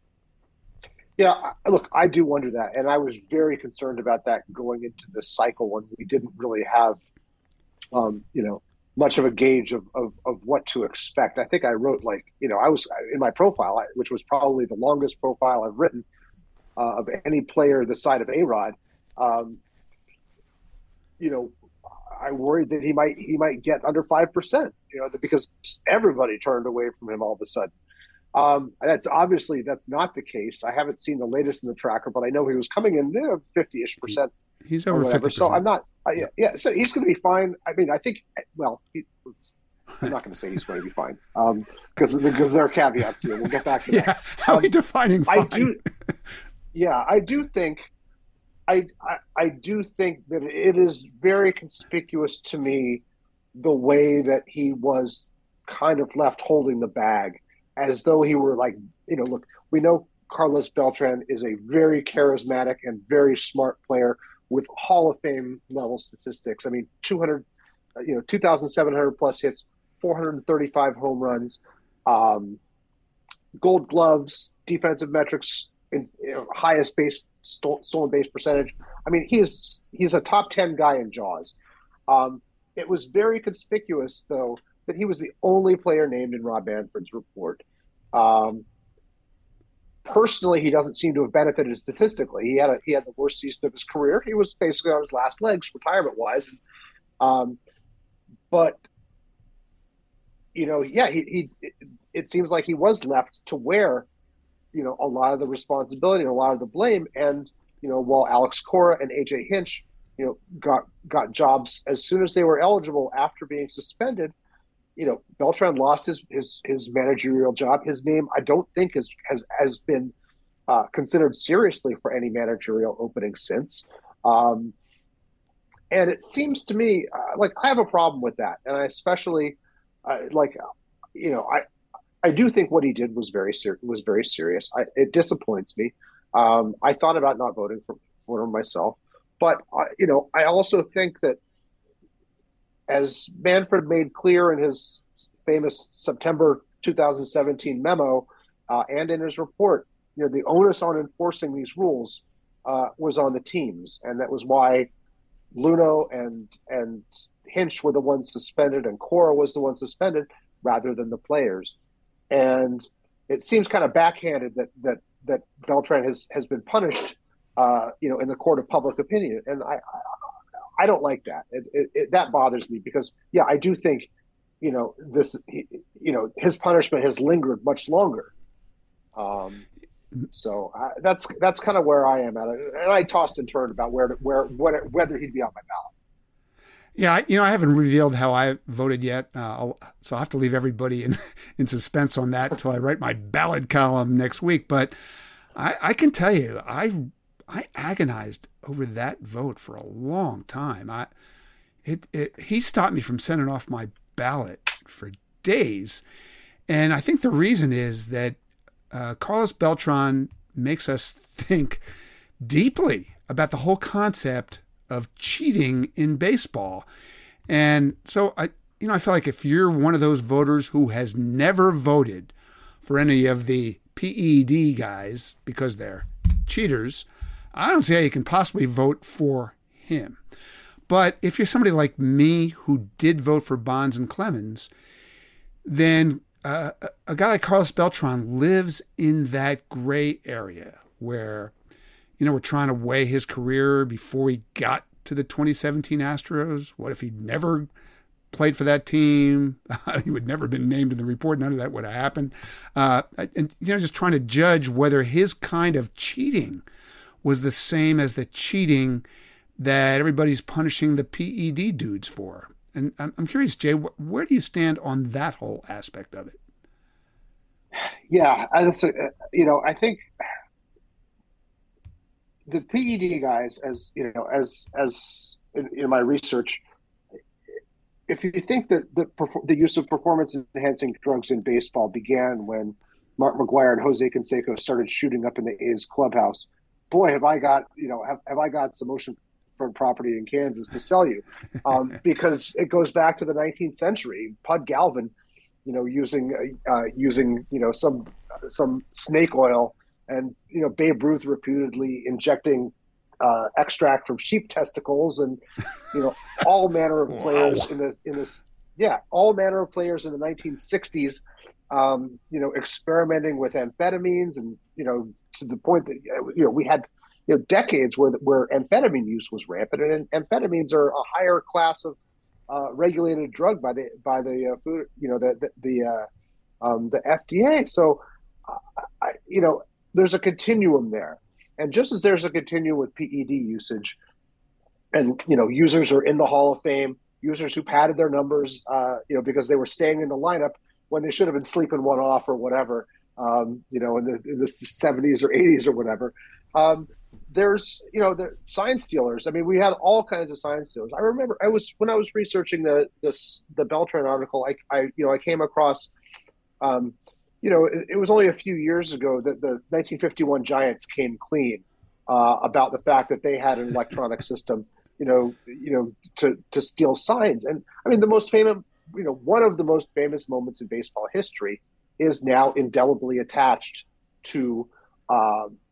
Yeah, look, I do wonder that. And I was very concerned about that going into this cycle when we didn't really have, um, you know, much of a gauge of, of, of what to expect. I think I wrote like, you know, I was in my profile, which was probably the longest profile I've written uh, of any player this side of A-Rod. Um, you know, I worried that he might he might get under five percent, you know, because everybody turned away from him all of a sudden. Um, that's obviously that's not the case. I haven't seen the latest in the tracker, but I know he was coming in there fifty-ish percent. He's over fifty percent. So I'm not, uh, yeah, yeah. So he's going to be fine. I mean, I think, well, he, I'm not going to say he's going to be fine um, because because there are caveats here. We'll get back to yeah. that. How are you defining fine? I do, yeah, I do think, I, I I do think that it is very conspicuous to me the way that he was kind of left holding the bag, as though he were like, you know, look, we know Carlos Beltran is a very charismatic and very smart player with Hall of Fame level statistics. I mean, two hundred, you know, two thousand seven hundred plus hits, four hundred thirty-five home runs, um, Gold Gloves, defensive metrics, in, you know, highest base stolen base percentage. I mean, he is he's a top ten guy in Jaws. Um, it was very conspicuous, though, that he was the only player named in Rob Manfred's report. Um, personally, he doesn't seem to have benefited statistically. He had a, he had the worst season of his career. He was basically on his last legs, retirement wise. Um, but you know, yeah, he, he it, it seems like he was left to wear, you know, a lot of the responsibility and a lot of the blame. And you know, while Alex Cora and A J Hinch, you know, got got jobs as soon as they were eligible after being suspended, you know, Beltran lost his his his managerial job. His name, I don't think, has has has been uh, considered seriously for any managerial opening since. Um, and it seems to me uh, like I have a problem with that, and I especially uh, like, you know, I I do think what he did was very ser- was very serious. I, it disappoints me. Um, I thought about not voting for for him myself, but uh, you know, I also think that, as Manfred made clear in his famous September two thousand seventeen memo uh, and in his report, you know, the onus on enforcing these rules uh, was on the teams, and that was why Luhnow and and Hinch were the ones suspended, and Cora was the one suspended rather than the players. And it seems kind of backhanded that that that Beltran has has been punished, uh, you know, in the court of public opinion, and I. I I don't like that. It, it, it, that bothers me because, yeah, I do think, you know, this, you know, his punishment has lingered much longer. Um, so I, that's that's kind of where I am at it, and I tossed and turned about where where whether, whether he'd be on my ballot. Yeah, I, you know, I haven't revealed how I voted yet, uh, I'll, so I'll have to leave everybody in in suspense on that until I write my ballot column next week. But I, I can tell you, I. I agonized over that vote for a long time. I, it, it, he stopped me from sending off my ballot for days. And I think the reason is that uh, Carlos Beltran makes us think deeply about the whole concept of cheating in baseball. And so, I, you know, I feel like if you're one of those voters who has never voted for any of the P E D guys because they're cheaters, I don't see how you can possibly vote for him. But if you're somebody like me who did vote for Bonds and Clemens, then uh, a guy like Carlos Beltran lives in that gray area where, you know, we're trying to weigh his career before he got to the twenty seventeen Astros. What if he'd never played for that team? He would never have been named in the report. None of that would have happened. Uh, and, you know, just trying to judge whether his kind of cheating was the same as the cheating that everybody's punishing the P E D dudes for. And I'm, I'm curious, Jay, wh- where do you stand on that whole aspect of it? Yeah, I, you know, I think the P E D guys, as you know, as as in, in my research, if you think that the the use of performance enhancing drugs in baseball began when Mark McGwire and Jose Canseco started shooting up in the A's clubhouse, boy, have I got, you know, have, have I got some oceanfront property in Kansas to sell you, um, because it goes back to the nineteenth century. Pud Galvin, you know, using uh, using you know some some snake oil, and you know Babe Ruth reputedly injecting uh, extract from sheep testicles, and you know all manner of players wow. in the in this yeah all manner of players in the nineteen sixties, um, you know, experimenting with amphetamines, and you know. To the point that you know we had you know decades where where amphetamine use was rampant, and amphetamines are a higher class of uh, regulated drug by the by the uh, food you know the the the, uh, um, the F D A. So uh, I, you know there's a continuum there, and just as there's a continuum with P E D usage, and you know users are in the Hall of Fame, users who padded their numbers, uh, you know because they were staying in the lineup when they should have been sleeping one off or whatever. Um, you know, in the in the seventies or eighties or whatever. Um, there's, you know, the sign stealers. I mean, we had all kinds of sign stealers. I remember I was when I was researching the this the Beltran article. I, I you know I came across, um, you know, it, it was only a few years ago that the nineteen fifty-one Giants came clean uh, about the fact that they had an electronic system, you know, you know, to to steal signs. And I mean, the most famous, you know, one of the most famous moments in baseball history is now indelibly attached to uh,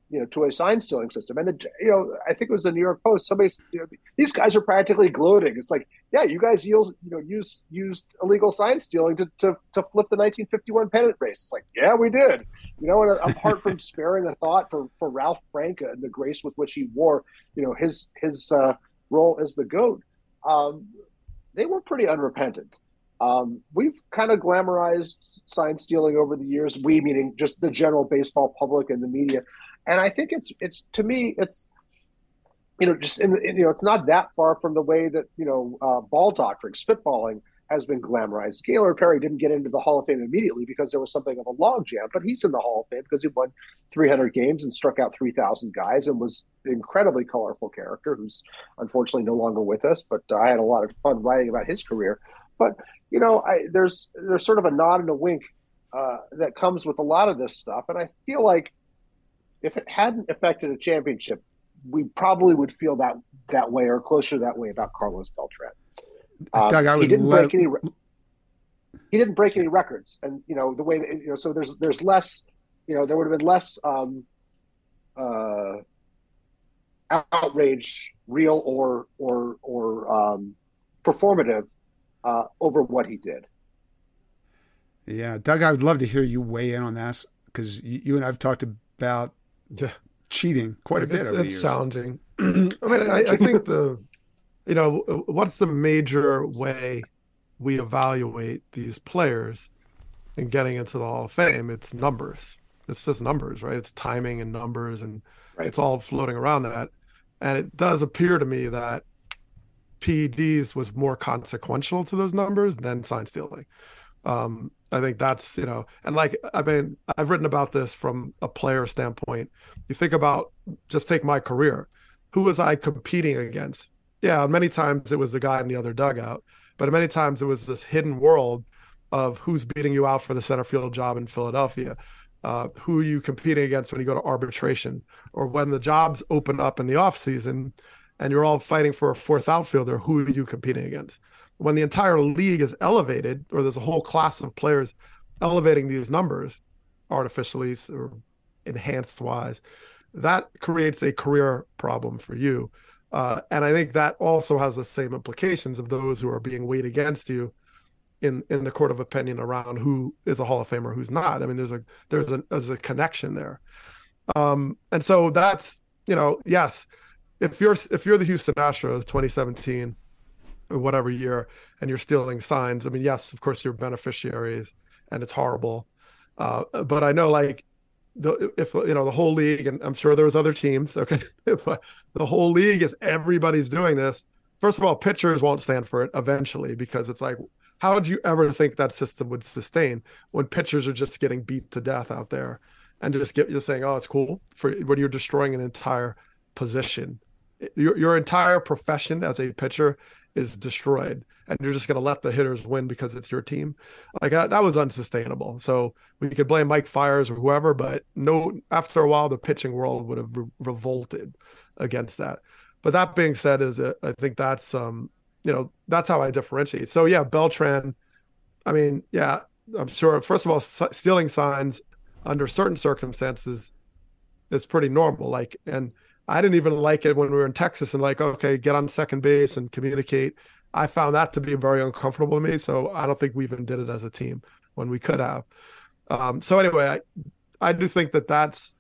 you know, to a sign stealing system. And the, you know, I think it was the New York Post. Somebody, you know, these guys are practically gloating. It's like, yeah, you guys use, you know, used used illegal sign stealing to, to to flip the nineteen fifty-one pennant race. It's like, yeah, we did. You know, and apart from sparing a thought for for Ralph Branca and the grace with which he wore, you know, his his uh, role as the GOAT, um, they were pretty unrepentant. Um, we've kind of glamorized sign stealing over the years. We meaning just the general baseball public and the media. And I think it's it's to me it's you know just in the, you know it's not that far from the way that you know uh, ball doctoring, spitballing has been glamorized. Gaylord Perry didn't get into the Hall of Fame immediately because there was something of a logjam, but he's in the Hall of Fame because he won three hundred games and struck out three thousand guys and was an incredibly colorful character who's unfortunately no longer with us. But uh, I had a lot of fun writing about his career. But you know, I, there's there's sort of a nod and a wink uh, that comes with a lot of this stuff, and I feel like if it hadn't affected a championship, we probably would feel that that way or closer to that way about Carlos Beltran. Um, Doug, I would he didn't love... break any. He didn't break any records, and you know the way that, you know. So there's there's less, you know, there would have been less um, uh, outrage, real or or or um, performative, uh, over what he did. Yeah, Doug, I would love to hear you weigh in on this because you, you and I've talked about Yeah. cheating quite a bit it's, over the it's years. challenging. I mean, I, I think the, you know, what's the major way we evaluate these players in getting into the Hall of Fame? It's numbers. It's just numbers, right? It's timing and numbers, and Right. it's all floating around that. And it does appear to me that P E Ds was more consequential to those numbers than sign stealing. Um, I think that's, you know, and like, I mean, I've written about this from a player standpoint. You think about, just take my career. Who was I competing against? Yeah, many times it was the guy in the other dugout, but many times it was this hidden world of who's beating you out for the center field job in Philadelphia. Uh, who are you competing against when you go to arbitration, or when the jobs open up in the off season and you're all fighting for a fourth outfielder, who are you competing against? When the entire league is elevated, or there's a whole class of players elevating these numbers artificially or enhanced wise, that creates a career problem for you. Uh, and I think that also has the same implications of those who are being weighed against you in, in the court of opinion around who is a Hall of Famer, who's not. I mean, there's a, there's a, there's a connection there. Um, and so that's, you know, yes, if you're, if you're the Houston Astros, twenty seventeen, or whatever year, and you're stealing signs, I mean, yes, of course you're beneficiaries and it's horrible. Uh, but I know, like, the, if, you know, the whole league, and I'm sure there was other teams, okay, but the whole league is, everybody's doing this. First of all, pitchers won't stand for it eventually, because it's like, how would you ever think that system would sustain when pitchers are just getting beat to death out there and just get, you're saying, oh, it's cool for when you're destroying an entire position. Your, your entire profession as a pitcher is destroyed, and you're just going to let the hitters win because it's your team. Like that, that was unsustainable. So we could blame Mike Fiers or whoever, but no, after a while, the pitching world would have re- revolted against that. But that being said, is it, I think that's, um, you know, that's how I differentiate. So yeah, Beltran, I mean, yeah, I'm sure, first of all, s- stealing signs under certain circumstances is pretty normal. Like, and I didn't even like it when we were in Texas and like, okay, get on second base and communicate. I found that to be very uncomfortable to me. So I don't think we even did it as a team when we could have. Um, so anyway, I, I do think that that's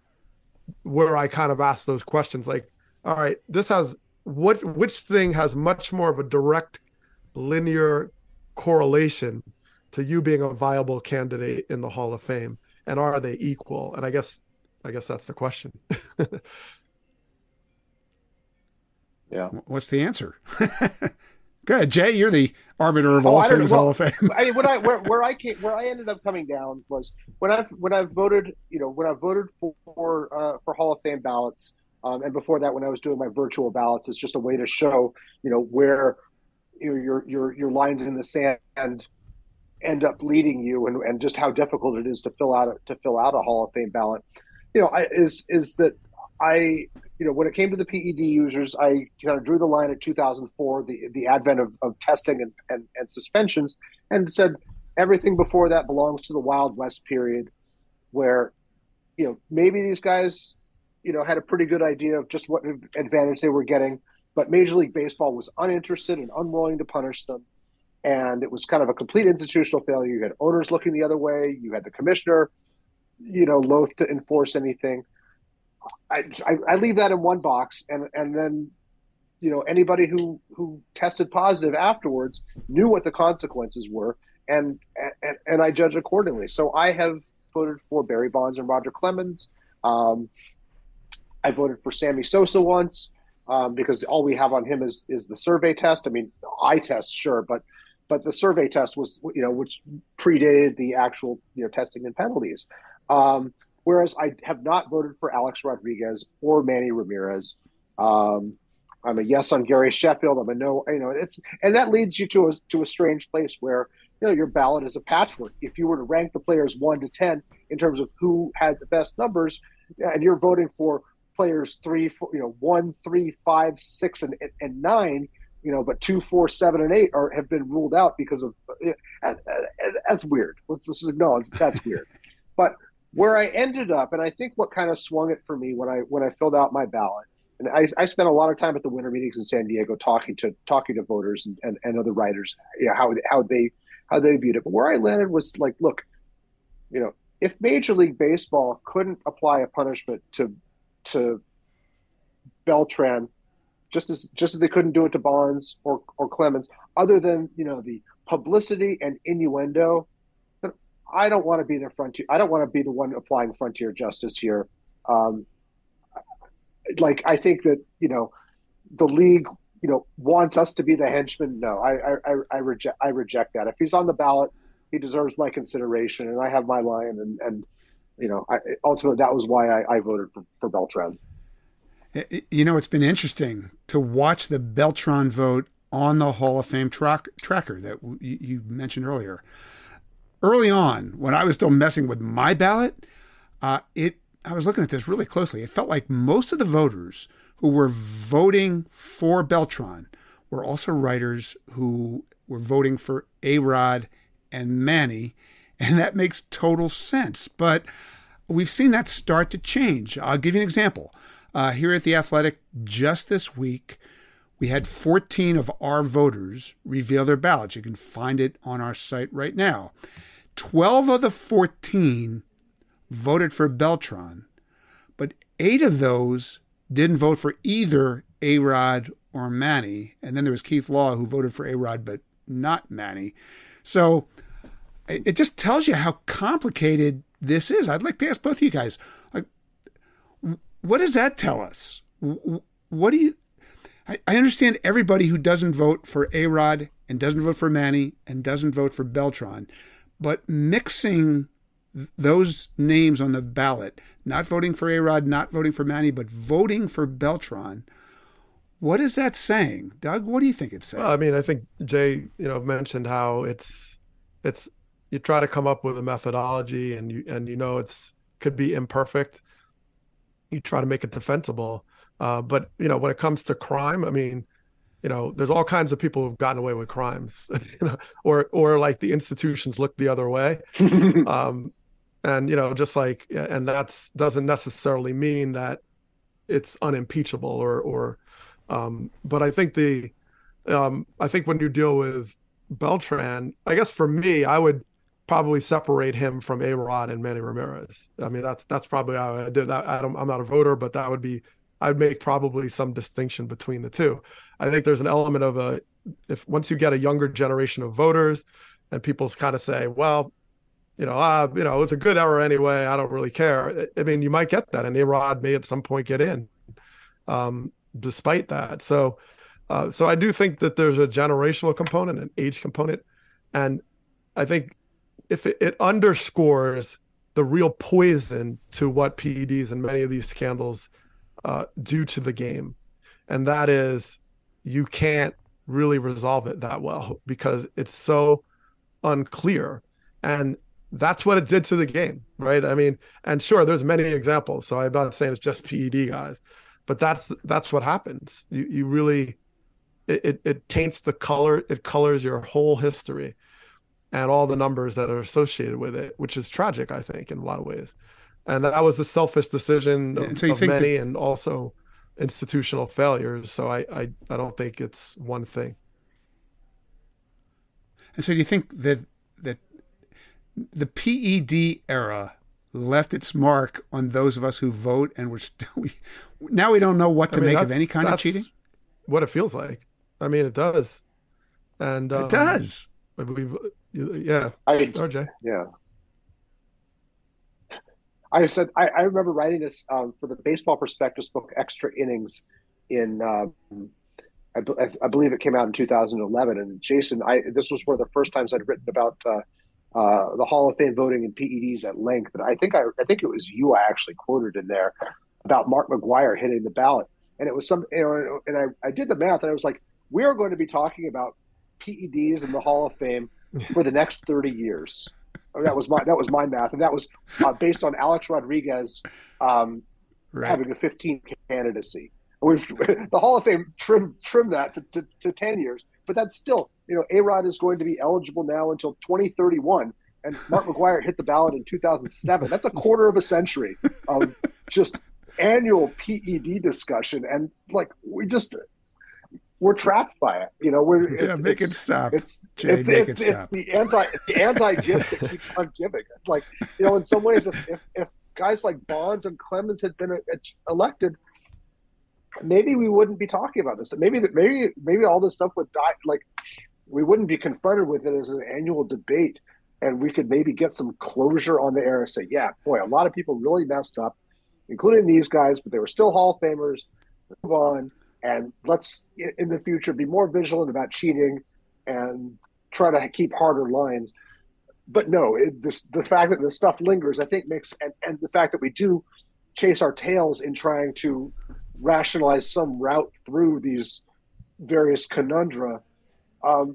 where I kind of ask those questions. Like, all right, this has what, which thing has much more of a direct linear correlation to you being a viable candidate in the Hall of Fame, and are they equal? And I guess, I guess that's the question. Yeah. What's the answer? Go ahead, Jay. You're the arbiter of Oh, all I don't- things well, Hall of Fame. I mean, when I where, where I came, where I ended up coming down was when I when I voted, you know, when I voted for uh, for Hall of Fame ballots, um, and before that, when I was doing my virtual ballots, it's just a way to show, you know, where you know, your your your lines in the sand end up leading you, and, and just how difficult it is to fill out a, to fill out a Hall of Fame ballot. You know, I, is is that I. You know, when it came to the P E D users, I kind of drew the line at two thousand four, the the advent of, of testing and, and, and suspensions, and said everything before that belongs to the Wild West period, where, you know, maybe these guys you know, had a pretty good idea of just what advantage they were getting, but Major League Baseball was uninterested and unwilling to punish them. And it was kind of a complete institutional failure. You had owners looking the other way. You had the commissioner, you know, loath to enforce anything. I, I, I leave that in one box, and and then, you know, anybody who who tested positive afterwards knew what the consequences were, and and, and I judge accordingly. So I have voted for Barry Bonds and Roger Clemens. Um, I voted for Sammy Sosa once um, because all we have on him is is the survey test. I mean, eye test, sure, but but the survey test was, you know, which predated the actual, you know, testing and penalties. Um, Whereas I have not voted for Alex Rodriguez or Manny Ramirez. Um, I'm a yes on Gary Sheffield. I'm a no. You know, it's and that leads you to a to a strange place where, you know, your ballot is a patchwork. If you were to rank the players one to ten in terms of who had the best numbers, and you're voting for players three, four, you know, one, three, five, six, and and nine, you know, but two, four, seven, and eight are have been ruled out because of uh, that's weird. Let's just acknowledge that's weird, but. Where I ended up, and I think what kind of swung it for me when I when I filled out my ballot, and I, I spent a lot of time at the winter meetings in San Diego talking to talking to voters and, and, and other writers, you know, how how they how they viewed it. But where I landed was like, look, you know, if Major League Baseball couldn't apply a punishment to to Beltran, just as just as they couldn't do it to Bonds or or Clemens, other than, you know, the publicity and innuendo. I don't want to be the frontier. I don't want to be the one applying frontier justice here. Um, like, I think that, you know, the league, you know, wants us to be the henchmen. No, I, I, I reject, I reject that. If he's on the ballot, he deserves my consideration, and I have my line. And, and you know, I, ultimately that was why I, I voted for, for Beltran. You know, it's been interesting to watch the Beltran vote on the Hall of Fame track, tracker that you, you mentioned earlier. Early on, when I was still messing with my ballot, uh, it I was looking at this really closely. It felt like most of the voters who were voting for Beltran were also writers who were voting for A-Rod and Manny, and that makes total sense. But we've seen that start to change. I'll give you an example. Uh, here at The Athletic, just this week, we had fourteen of our voters reveal their ballots. You can find it on our site right now. twelve of the fourteen voted for Beltran, but eight of those didn't vote for either A-Rod or Manny. And then there was Keith Law, who voted for A-Rod but not Manny. So it just tells you how complicated this is. I'd like to ask both of you guys, like, what does that tell us? What do you... I understand everybody who doesn't vote for A-Rod and doesn't vote for Manny and doesn't vote for Beltran, but mixing those names on the ballot, not voting for A-Rod, not voting for Manny, but voting for Beltran, what is that saying? Doug, what do you think it's saying? Well, I mean, I think Jay, you know, mentioned how it's, it's, you try to come up with a methodology, and you, and you know, it's could be imperfect. You try to make it defensible. Uh, but, you know, when it comes to crime, I mean, you know, there's all kinds of people who've gotten away with crimes, you know, or, or like the institutions look the other way. um, and, you know, just like, and that's doesn't necessarily mean that it's unimpeachable or, or, um, but I think the, um, I think when you deal with Beltran, I guess for me, I would probably separate him from A-Rod and Manny Ramirez. I mean, that's, that's probably how I did that. I don't, I'm not a voter, but that would be, I'd make probably some distinction between the two. I think there's an element of a, if once you get a younger generation of voters and people kind of say, well, you know, uh, you know, it's a good error anyway, I don't really care. I mean, you might get that, and A-Rod may at some point get in, um, despite that. So, uh, so I do think that there's a generational component, an age component, and I think if it, it underscores the real poison to what P E Ds and many of these scandals uh, do to the game. And that is, you can't really resolve it that well because it's so unclear. And that's what it did to the game, right? I mean, and sure, there's many examples. So I'm not saying it's just P E D guys, but that's that's what happens. You you really, it, it, it taints the color, it colors your whole history and all the numbers that are associated with it, which is tragic, I think, in a lot of ways. And that was a selfish decision of, so you of think many, that, and also institutional failures. So I, I, I don't think it's one thing. And so do you think that that the P E D era left its mark on those of us who vote, and we're still, we, now we don't know what to I mean, make of any kind of cheating? What it feels like. I mean, it does. And um, it does. We, yeah. I, R J. Yeah. I said I, I remember writing this um, for the Baseball Prospectus book, Extra Innings, in um, I, I believe it came out in two thousand eleven. And Jason, I this was one of the first times I'd written about uh, uh, the Hall of Fame voting and P E Ds at length. But I think I I think it was you I actually quoted in there about Mark McGwire hitting the ballot, and it was some you know, and I, I did the math, and I was like, we are going to be talking about P E Ds in the Hall of Fame for the next thirty years. That was my that was my math, and that was uh, based on Alex Rodriguez um, right. having a fifteen candidacy. We've the Hall of Fame trimmed trim that to, to, to ten years, but that's still you know A-Rod is going to be eligible now until twenty thirty-one, and Mark McGwire hit the ballot in two thousand seven. That's a quarter of a century of just annual P E D discussion, and like we just. We're trapped by it, you know. We're yeah, it's, make it's, it stop. It's Jay, it's make it's, it it's stop. the anti the anti gift that keeps on giving. Like you know, in some ways, if if, if guys like Bonds and Clemens had been a, a, elected, maybe we wouldn't be talking about this. Maybe that maybe maybe all this stuff would die. Like we wouldn't be confronted with it as an annual debate, and we could maybe get some closure on the era. Say, yeah, boy, a lot of people really messed up, including these guys, but they were still Hall of Famers. Move on. And let's, in the future, be more vigilant about cheating and try to keep harder lines. But no, it, this, the fact that this stuff lingers, I think makes, and, and the fact that we do chase our tails in trying to rationalize some route through these various conundra, um,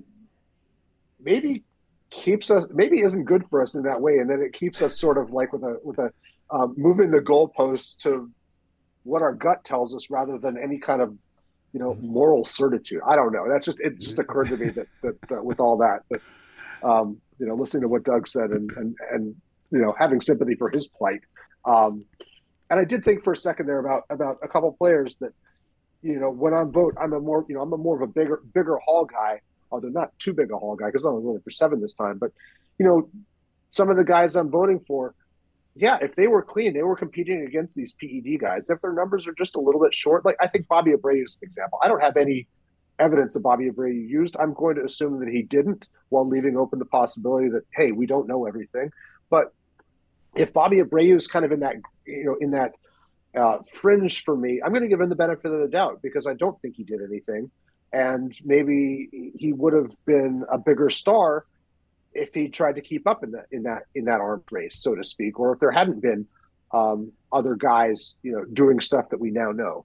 maybe keeps us, maybe isn't good for us in that way. And then it keeps us sort of like with a, with a um, moving the goalposts to what our gut tells us rather than any kind of, you know, moral certitude. I don't know. That's just, it just occurred to me that, that, that with all that, that, um, you know, listening to what Doug said and, and, and, you know, having sympathy for his plight. Um, and I did think for a second there about, about a couple of players that, you know, when I'm vote, I'm a more, you know, I'm a more of a bigger, bigger Hall guy, although not too big a Hall guy, because I'm only voting for seven this time, but, you know, some of the guys I'm voting for, yeah, if they were clean, they were competing against these P E D guys. If their numbers are just a little bit short, like I think Bobby Abreu is an example. I don't have any evidence that Bobby Abreu used. I'm going to assume that he didn't, while leaving open the possibility that, hey, we don't know everything. But if Bobby Abreu is kind of in that, you know, in that uh, fringe for me, I'm going to give him the benefit of the doubt because I don't think he did anything, and maybe he would have been a bigger star if he tried to keep up in that in that in that arms race, so to speak, or if there hadn't been um, other guys, you know, doing stuff that we now know.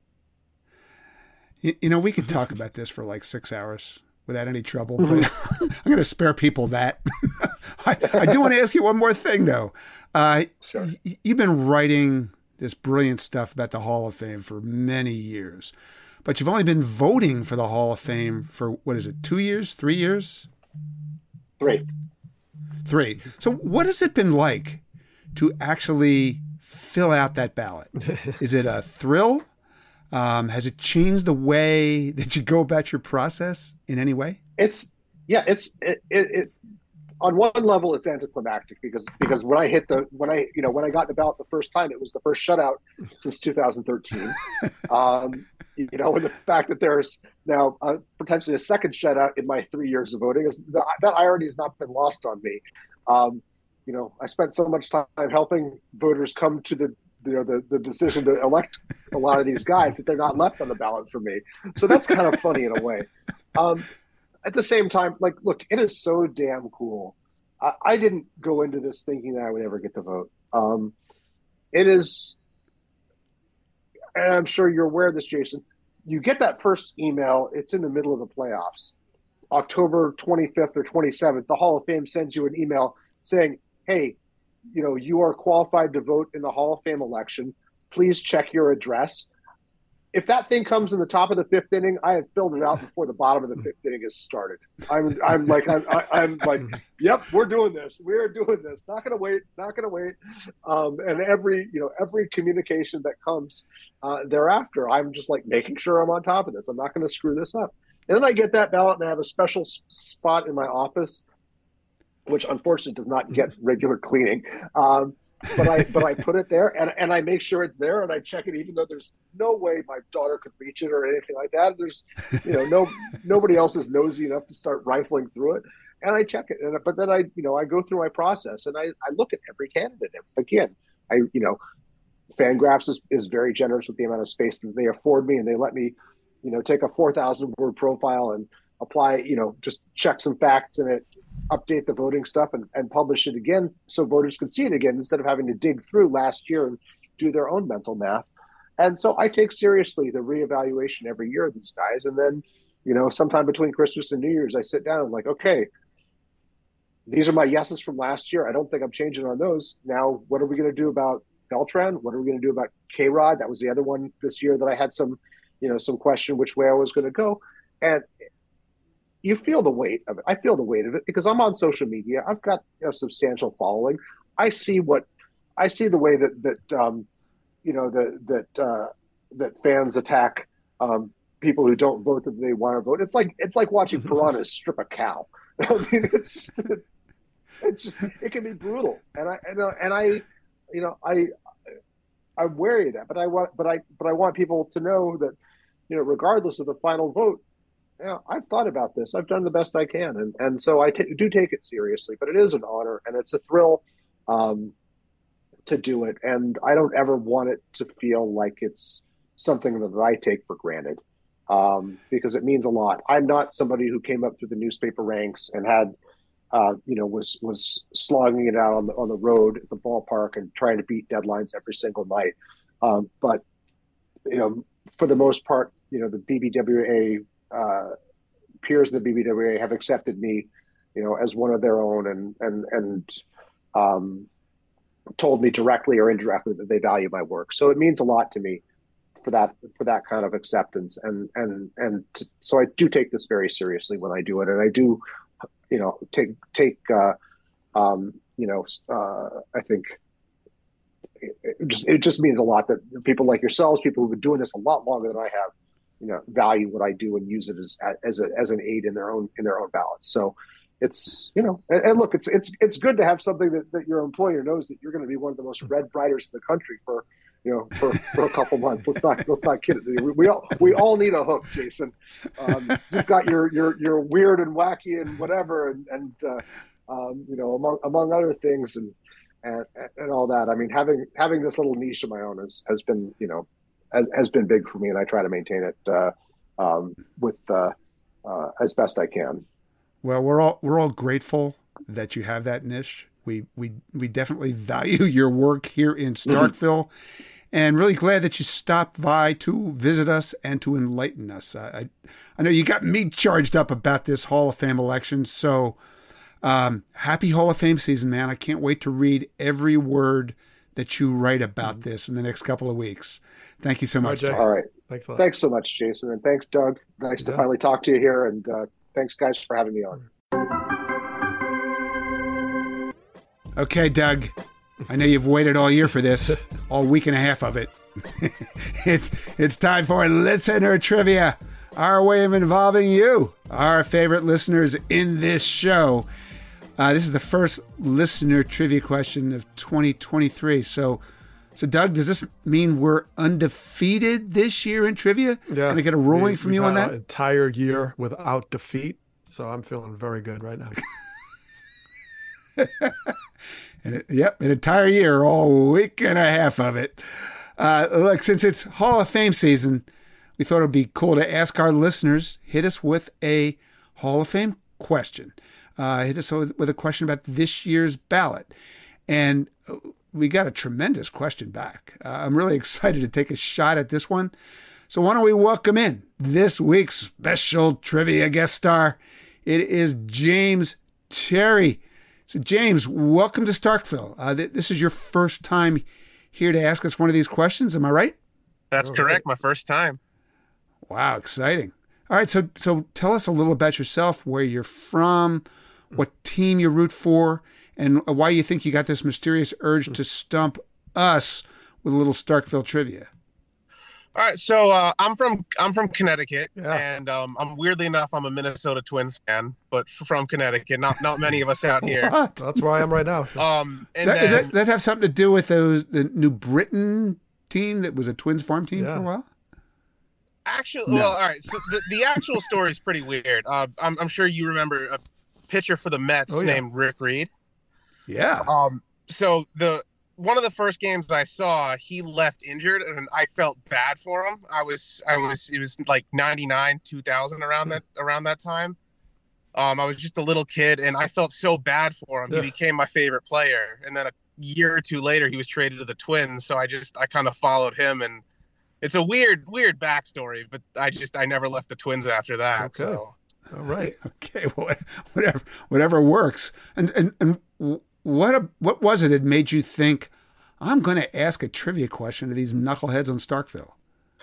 You, you know, we could talk about this for like six hours without any trouble, but I'm going to spare people that. I, I do want to ask you one more thing, though. Uh, sure. y- you've been writing this brilliant stuff about the Hall of Fame for many years, but you've only been voting for the Hall of Fame for, what is it, two years, three years? Three. Three. So what has it been like to actually fill out that ballot? Is it a thrill? Um, has it changed the way that you go about your process in any way? It's, yeah, it's, it, it, it on one level, it's anticlimactic because, because when I hit the, when I, you know, when I got the ballot the first time, it was the first shutout since two thousand thirteen. um, you know, and the fact that there's now uh, potentially a second shutout in my three years of voting is the, that irony has not been lost on me. Um, you know, I spent so much time helping voters come to the, you know, the, the decision to elect a lot of these guys that they're not left on the ballot for me. So that's kind of funny in a way. Um, at the same time, like, look, it is so damn cool. I, I didn't go into this thinking that I would ever get to vote. Um, it is, and I'm sure you're aware of this, Jason, you get that first email, it's in the middle of the playoffs. October twenty-fifth or twenty-seventh, the Hall of Fame sends you an email saying, hey, you know, you are qualified to vote in the Hall of Fame election. Please check your address. if that thing comes in the top of the fifth inning, I have filled it out before the bottom of the fifth inning has started. I'm, I'm like, I'm, I'm like, yep, we're doing this. We're doing this. Not going to wait. Not going to wait. Um, and every, you know, every communication that comes uh, thereafter, I'm just like making sure I'm on top of this. I'm not going to screw this up. And then I get that ballot and I have a special spot in my office, which unfortunately does not get regular cleaning. Um, but I but I put it there and, and I make sure it's there and I check it even though there's no way my daughter could reach it or anything like that. There's, you know, no nobody else is nosy enough to start rifling through it. And I check it. And but then I, you know, I go through my process and I, I look at every candidate. Again, I, you know, Fangraphs is, is very generous with the amount of space that they afford me, and they let me, you know, take a four thousand word profile and apply, you know, just check some facts in it, update the voting stuff and, and publish it again so voters can see it again instead of having to dig through last year and do their own mental math. And so I take seriously the reevaluation every year of these guys. And then, you know, sometime between Christmas and New Year's, I sit down and like, okay, these are my yeses from last year. I don't think I'm changing on those. Now, what are we going to do about Beltran? What are we going to do about K-Rod? That was the other one this year that I had some, you know, some question which way I was going to go. And you feel the weight of it. I feel the weight of it because I'm on social media. I've got a substantial following. I see what I see the way that that um, you know that that uh, that fans attack um, people who don't vote that they want to vote. It's like it's like watching piranhas strip a cow. I mean, it's just it's just it can be brutal. And I and, uh, and I you know I I'm wary of that. But I want but I but I want people to know that, you know, regardless of the final vote, yeah, I've thought about this. I've done the best I can. And and so I t- do take it seriously, but it is an honor and it's a thrill um, to do it. And I don't ever want it to feel like it's something that I take for granted um, because it means a lot. I'm not somebody who came up through the newspaper ranks and had, uh, you know, was was slogging it out on the, on the road at the ballpark and trying to beat deadlines every single night. Um, but, you know, for the most part, you know, the B B W A Uh, peers in the B B W A have accepted me, you know, as one of their own, and and and um, told me directly or indirectly that they value my work. So it means a lot to me for that for that kind of acceptance, and and and t- so I do take this very seriously when I do it, and I do, you know, take take uh, um, you know, uh, I think. It just it just means a lot that people like yourselves, people who've been doing this a lot longer than I have, you know, value what I do and use it as as a, as an aid in their own in their own ballots. So it's, you know, and, and look, it's it's it's good to have something that, that your employer knows that you're going to be one of the most read writers in the country for, you know, for, for a couple months. Let's not let's not kid it. We, we all we all need a hook, Jason. Um, you've got your your your weird and wacky and whatever, and and uh, um, you know, among among other things, and and and all that. I mean, having having this little niche of my own has has been, you know, Has, has been big for me, and I try to maintain it uh, um, with uh, uh, as best I can. Well, we're all we're all grateful that you have that niche. We we we definitely value your work here in Starkville, mm-hmm. and really glad that you stopped by to visit us and to enlighten us. I I, I know you got me charged up about this Hall of Fame election, so um, happy Hall of Fame season, man! I can't wait to read every word that you write about this in the next couple of weeks. Thank you so much. All right. Thanks a lot. Thanks so much, Jason. And thanks, Doug. Nice yeah. to finally talk to you here. And uh, thanks, guys, for having me on. Okay, Doug. I know you've waited all year for this, all week and a half of it. it's it's time for listener trivia, our way of involving you, our favorite listeners in this show. Uh, this is the first listener trivia question of twenty twenty-three. So, so Doug, does this mean we're undefeated this year in trivia? Yeah. Can I get a ruling we, from you on that? An entire year without defeat. So I'm feeling very good right now. and it, yep, an entire year, all week and a half of it. Uh, look, since it's Hall of Fame season, we thought it would be cool to ask our listeners, hit us with a Hall of Fame question. Uh, hit us with a question about this year's ballot. And we got a tremendous question back. Uh, I'm really excited to take a shot at this one. So why don't we welcome in this week's special trivia guest star. It is James Terry. So James, welcome to Starkville. Uh, th- this is your first time here to ask us one of these questions. Am I right? That's All correct. right. My first time. Wow, exciting. All right, so so tell us a little about yourself, where you're from, what team you root for, and why you think you got this mysterious urge to stump us with a little Starkville trivia. All right, so uh, I'm from I'm from Connecticut, Yeah. and um, I'm weirdly enough I'm a Minnesota Twins fan, but from Connecticut. Not not many of us out here. What? That's where I am right now. So. Um, and That, then, does that, that have something to do with those the New Britain team that was a Twins farm team Yeah. for a while? actually, No. well, all right. So the, the actual story is pretty weird. Uh, I'm I'm sure you remember a pitcher for the Mets Oh, yeah. named Rick Reed. Yeah. Um, so the one of the first games I saw, he left injured, and I felt bad for him. I was, I was, it was like ninety-nine, two thousand around that, around that time. Um, I was just a little kid, and I felt so bad for him. Yeah. He became my favorite player, and then a year or two later, he was traded to the Twins. So I just, I kind of followed him, and it's a weird, weird backstory. But I just, I never left the Twins after that. Okay. So. All right. Okay. Well, whatever, whatever works. And and and what a, what was it that made you think I'm going to ask a trivia question to these knuckleheads on Starkville?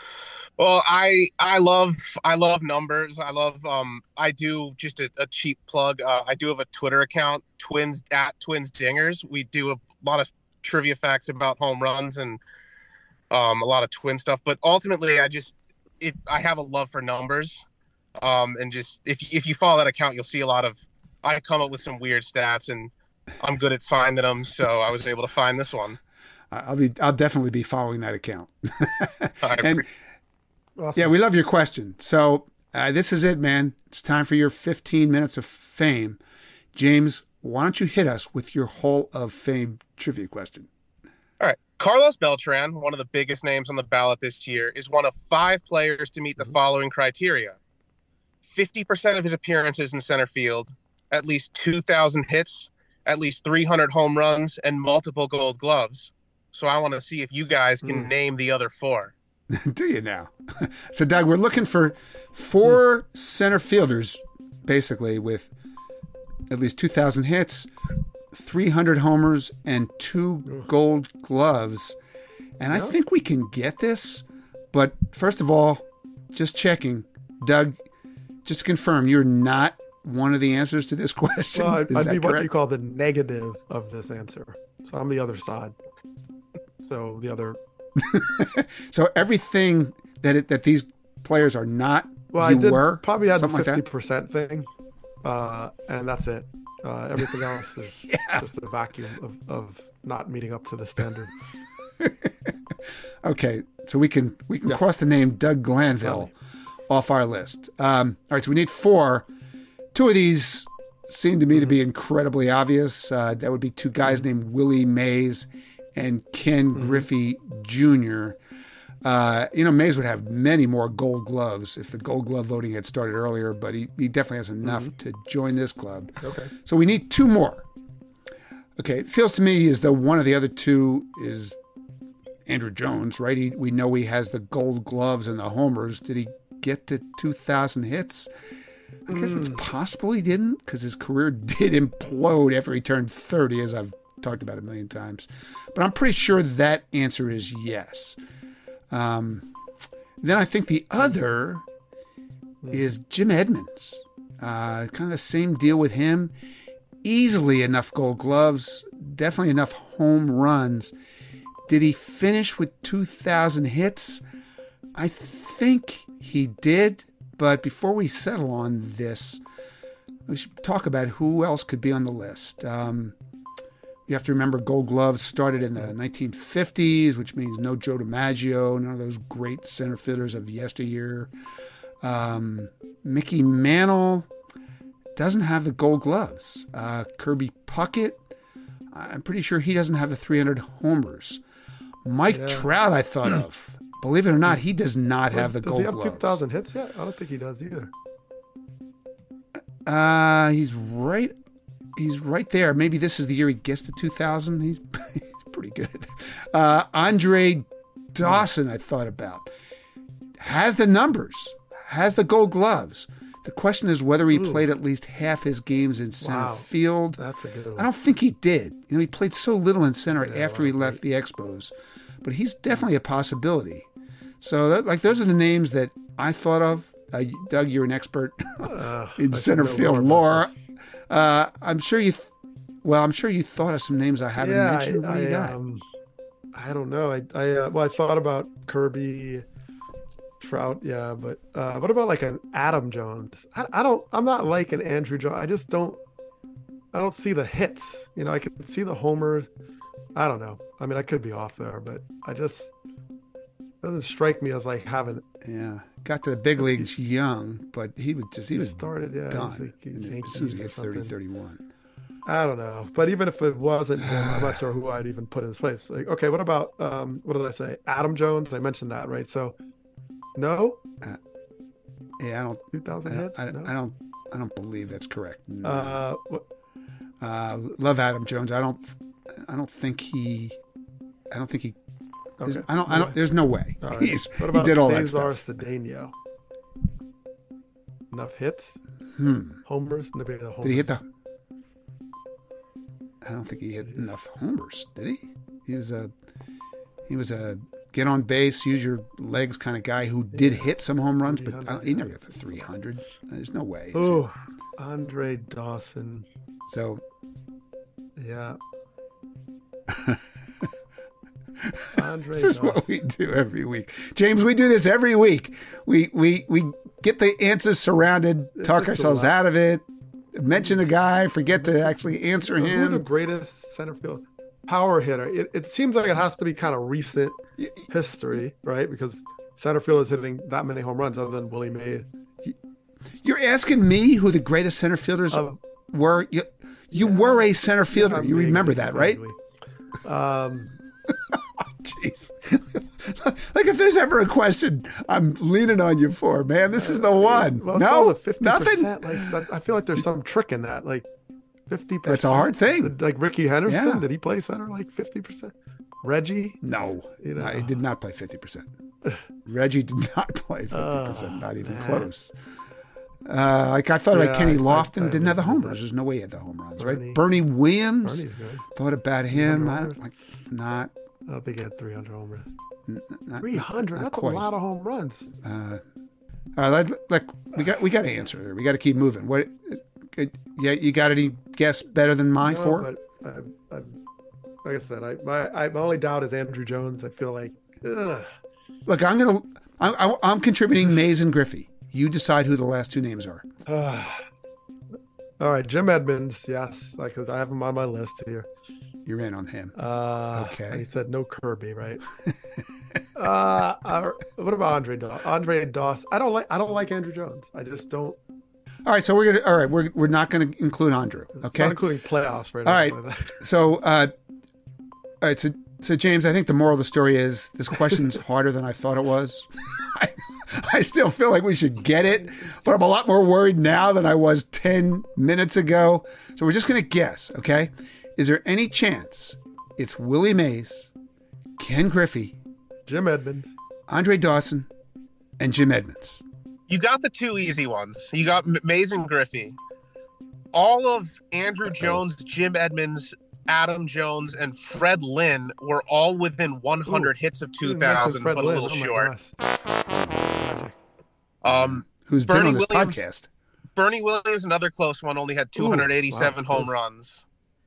Well, I I love I love numbers. I love um I do just a, a cheap plug. Uh, I do have a Twitter account, Twins at Twins Dingers. We do a lot of trivia facts about home runs and um a lot of Twin stuff. But ultimately, I just it I have a love for numbers. Um and just if if you follow that account, you'll see a lot of I come up with some weird stats, and I'm good at finding them. So I was able to find this one. I'll be I'll definitely be following that account. I and Awesome. yeah, we love your question. So uh, this is it, man. It's time for your fifteen minutes of fame. James, why don't you hit us with your Hall of Fame trivia question? All right. Carlos Beltran, one of the biggest names on the ballot this year, is one of five players to meet the following criteria. fifty percent of his appearances in center field, at least two thousand hits, at least three hundred home runs, and multiple gold gloves. So I want to see if you guys can Mm. name the other four. Do you now? So, Doug, we're looking for four center fielders, basically, with at least two thousand hits, three hundred homers, and two gold gloves. And I Yeah. think we can get this. But first of all, just checking. Doug, just to confirm, you're not one of the answers to this question. Well, I'd, Is I'd that be what correct? you call the negative of this answer. So I'm the other side. So the other. So everything that it, that these players are not, Well, you I did were? probably had the something like fifty that? percent thing, uh, and that's it. Uh, everything else is Yeah. just a vacuum of, of not meeting up to the standard. Okay, so we can we can Yeah. cross the name Doug Glanville off our list. Um, all right, so we need four. Two of these seem to me to be incredibly obvious. Uh, that would be two guys named Willie Mays and Ken Griffey Junior Uh, you know, Mays would have many more gold gloves if the gold glove voting had started earlier, but he, he definitely has enough to join this club. Okay. So we need two more. Okay, it feels to me as though one of the other two is Andrew Jones, right? He, we know he has the gold gloves and the homers. Did he get to two thousand hits? I guess it's possible he didn't, because his career did implode after he turned thirty, as I've talked about a million times. But I'm pretty sure that answer is yes. Um, then I think the other is Jim Edmonds. Uh, kind of the same deal with him. Easily enough gold gloves, definitely enough home runs. Did he finish with two thousand hits? I think he did, but before we settle on this, we should talk about who else could be on the list. Um, you have to remember Gold Gloves started in the nineteen fifties, which means no Joe DiMaggio, none of those great center fielders of yesteryear. Um, Mickey Mantle doesn't have the Gold Gloves. Uh, Kirby Puckett, I'm pretty sure he doesn't have the three hundred homers. Mike Yeah. Trout, I thought of. Believe it or not, he does not have the Does Gold he have Gloves. two thousand hits yet? I don't think he does either. Uh, he's right. He's right there. Maybe this is the year he gets to two thousand. He's he's pretty good. Uh, Andre Dawson, I thought about, has the numbers, has the Gold Gloves. The question is whether he Ooh. played at least half his games in center Wow. field. That's a good one. I don't think he did. You know, he played so little in center Yeah, after he well, left the Expos, but he's definitely a possibility. So, that, like, those are the names that I thought of. Uh, Doug, you're an expert Uh, in I center should know field more about lore. Uh, I'm sure you. Th- well, I'm sure you thought of some names I haven't yeah, mentioned. I, What do you I, got? um, I don't know. I, I uh, well, I thought about Kirby, Trout, yeah, but uh, what about like an Adam Jones? I, I don't. I'm not like an Andrew Jones. I just don't. I don't see the hits. You know, I can see the homers. I don't know. I mean, I could be off there, but I just doesn't strike me as like having. Yeah, got to the big leagues young, but he was just he, He was started, yeah, done he's like And Yankees as soon as he or hit thirty, something. thirty-one. I don't know, but even if it wasn't him, I'm not sure who I'd even put in his place. Like, okay, what about um, what did I say? Adam Jones. I mentioned that, right? So, no, Uh, yeah, I don't. two thousand I don't, hits. I, don't, no? I don't. I don't believe that's correct. No. Uh, what, Uh, love Adam Jones. I don't. I don't think he. I don't think he. there's- okay. I don't. I don't. There's no way. All right. He's, What about he did all that Cesar stuff. Cedeno? Enough hits, Hmm. homers, maybe the homers. Did he hit the? I don't think he hit enough homers. Did he? He was a. He was a get on base, use your legs kind of guy who did hit some home runs, but I don't, he never got to three hundred. There's no way. It's- Oh, Andre Dawson. So Yeah. Andre this is Dawson. what we do every week, James. We do this every week. We we we get the answers surrounded, talk just a ourselves lot. out of it, mention a guy, forget to actually answer Who's the him. greatest center field power hitter? It, it seems like it has to be kind of recent history, right? Because center field is hitting that many home runs other than Willie Mays. You're asking me who the greatest center fielders were. You, you were a center fielder. You remember that, right? Um, Jeez. Like if there's ever a question I'm leaning on you for, man, this is the one. well, it's all no, the fifty nothing. percent. Like that, I feel like there's some trick in that. Like fifty percent. That's a hard thing. Like Ricky Henderson, Yeah. did he play center like fifty percent? Reggie? No, You know. no, he did not play fifty percent. Reggie did not play fifty percent, not even man. close. Uh, like I thought Yeah, about Kenny I- Lofton, I- I didn't have the agree with homers. that. There's no way he had the home runs, Bernie. right? Bernie Williams, Bernie's good. thought about him. I homers. don't like not. I don't think he had three hundred home runs. not three hundred? not That's quite. a lot of home runs. Uh, all right, let, let, we got we got to answer here. We got to keep moving. What? uh, Yeah, you got any guess better than my No, four? But I, I, like I said, I my, I, my only doubt is Andrew Jones. I feel like, ugh. Look, I'm gonna. I'm, I'm- I'm contributing Mays and Griffey. You decide who the last two names are. Uh, all right, Jim Edmonds, yes, because I have him on my list here. You're in on him. Uh, Okay. He said no Kirby, right? uh, uh, what about Andre Dawson? Andre Dawson. I don't like. I don't like Andrew Jones. I just don't. All right, so we're gonna. All right, we're we're not gonna include Andrew. Okay. Not including playoffs, right? All now. right. So, uh, all right. So, so James, I think the moral of the story is this question's harder than I thought it was. I, I still feel like we should get it, but I'm a lot more worried now than I was ten minutes ago. So we're just gonna guess. Okay. Is there any chance it's Willie Mays, Ken Griffey, Jim Edmonds, Andre Dawson, and Jim Edmonds? You got the two easy ones. You got M- Mays and Griffey. All of Andrew Jones, Jim Edmonds, Adam Jones, and Fred Lynn were all within one hundred Ooh, hits of you two didn't mention thousand, Fred but a Lynn. little Oh my short. gosh. Um, Who's been Bernie on this Williams- podcast? Bernie Williams, another close one, only had two hundred eighty-seven Ooh, wow, home close. runs.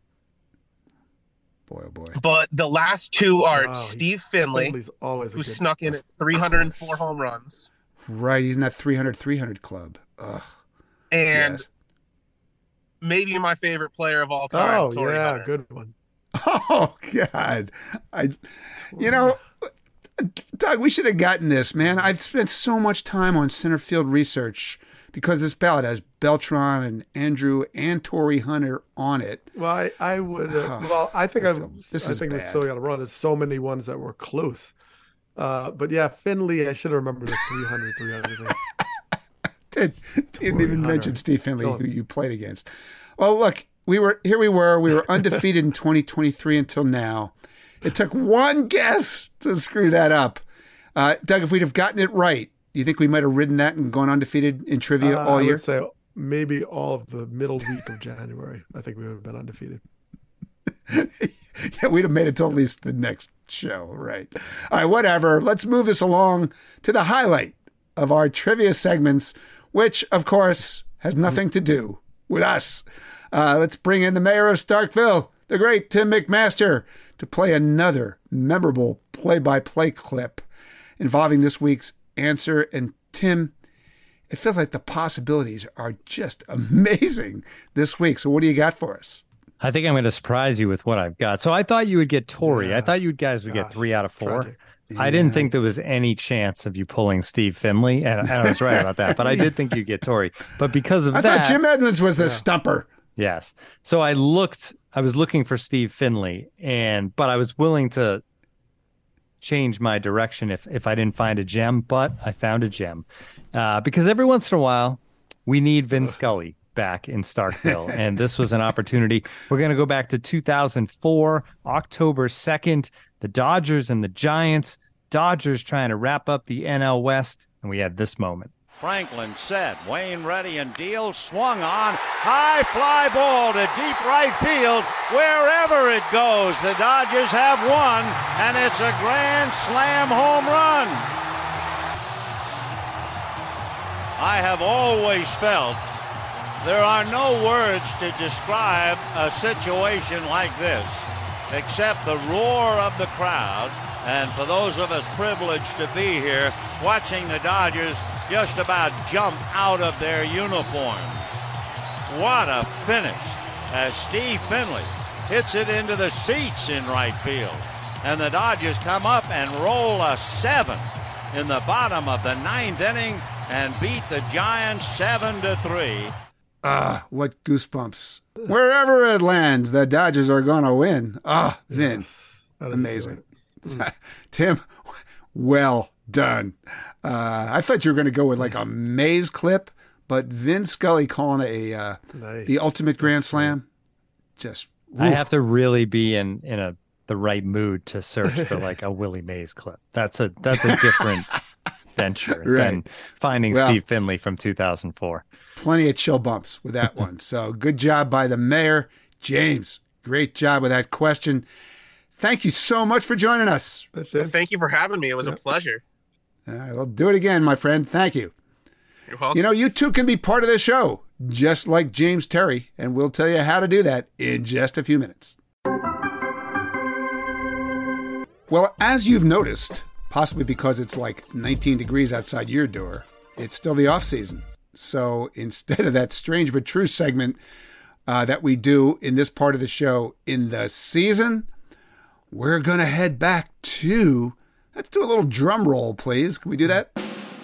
Boy, oh boy. But the last two are Wow, he- Steve Finley, Finley's always a who good. snuck in at three hundred four home runs, Right, he's in that three hundred three hundred club. Ugh. and Yes. maybe my favorite player of all time, Oh Torrey yeah, Hunter. good one. Oh God, I, you know, Doug, we should have gotten this, man. I've spent so much time on center field research because this ballot has Beltran and Andrew and Torrey Hunter on it. Well, I, I would. Uh, well, I think I I've. feel- this I is think we bad. still got to run. There's so many ones that were close. Uh, but yeah, Finley. I should have remembered the three hundred, three hundred thing. Did, didn't Torrey even Hunter. mention Steve Finley, Go on. who you played against. Well, look, we were here. We were we were undefeated in twenty twenty-three until now. It took one guess to screw that up. Uh, Doug, if we'd have gotten it right, do you think we might have ridden that and gone undefeated in trivia Uh, all I year? would say maybe all of the middle week of January. I think we would have been undefeated. Yeah, we'd have made it till at least the next show, right? All right, whatever. Let's move this along to the highlight of our trivia segments, which, of course, has nothing to do with us. Uh, let's bring in the mayor of Starkville, the great Tim McMaster, to play another memorable play-by-play clip involving this week's answer. And Tim, it feels like the possibilities are just amazing this week. So what do you got for us? I think I'm going to surprise you with what I've got. So I thought you would get Tori. Yeah. I thought you guys would Gosh, get three out of four. tragic. I didn't think there was any chance of you pulling Steve Finley, and I was right about that. But I did think you'd get Tori. But because of I that, thought Jim Edmonds was the Yeah. stumper. yes. So I looked. I was looking for Steve Finley, and but I was willing to change my direction if if I didn't find a gem. But I found a gem uh, because every once in a while we need Vin Scully back in Starkville, and this was an opportunity. We're going to go back to two thousand four, October second, the Dodgers and the Giants. Dodgers trying to wrap up the N L West, and we had this moment. Franklin set, Wayne ready and deal, swung on, high fly ball to deep right field. Wherever it goes, the Dodgers have won, and it's a grand slam home run. I have always felt there are no words to describe a situation like this, except the roar of the crowd, and for those of us privileged to be here, watching the Dodgers just about jump out of their uniforms. What a finish as Steve Finley hits it into the seats in right field. And the Dodgers come up and roll a seven in the bottom of the ninth inning and beat the Giants seven to three. Ah, what goosebumps. Wherever it lands, the Dodgers are going to win. Ah, Vin. Yes, that is Amazing. Tim, well done. Uh, I thought you were going to go with like a Mays clip, but Vin Scully calling a uh, Nice. the ultimate grand slam. Just I ooh. have to really be in in a the right mood to search for like a Willie Mays clip. That's a that's a different venture Right. than finding Well, Steve Finley from two thousand four. Plenty of chill bumps with that one. So good job by the mayor. James, great job with that question. Thank you so much for joining us. Thank you for having me. It was a pleasure. All right, well, do it again, my friend. Thank you. You're welcome. You know, you too can be part of the show, just like James Terry, and we'll tell you how to do that in just a few minutes. Well, as you've noticed, possibly because it's like nineteen degrees outside your door, it's still the off season. So instead of that strange but true segment uh, that we do in this part of the show in the season, we're going to head back to, let's do a little drum roll, please. Can we do that?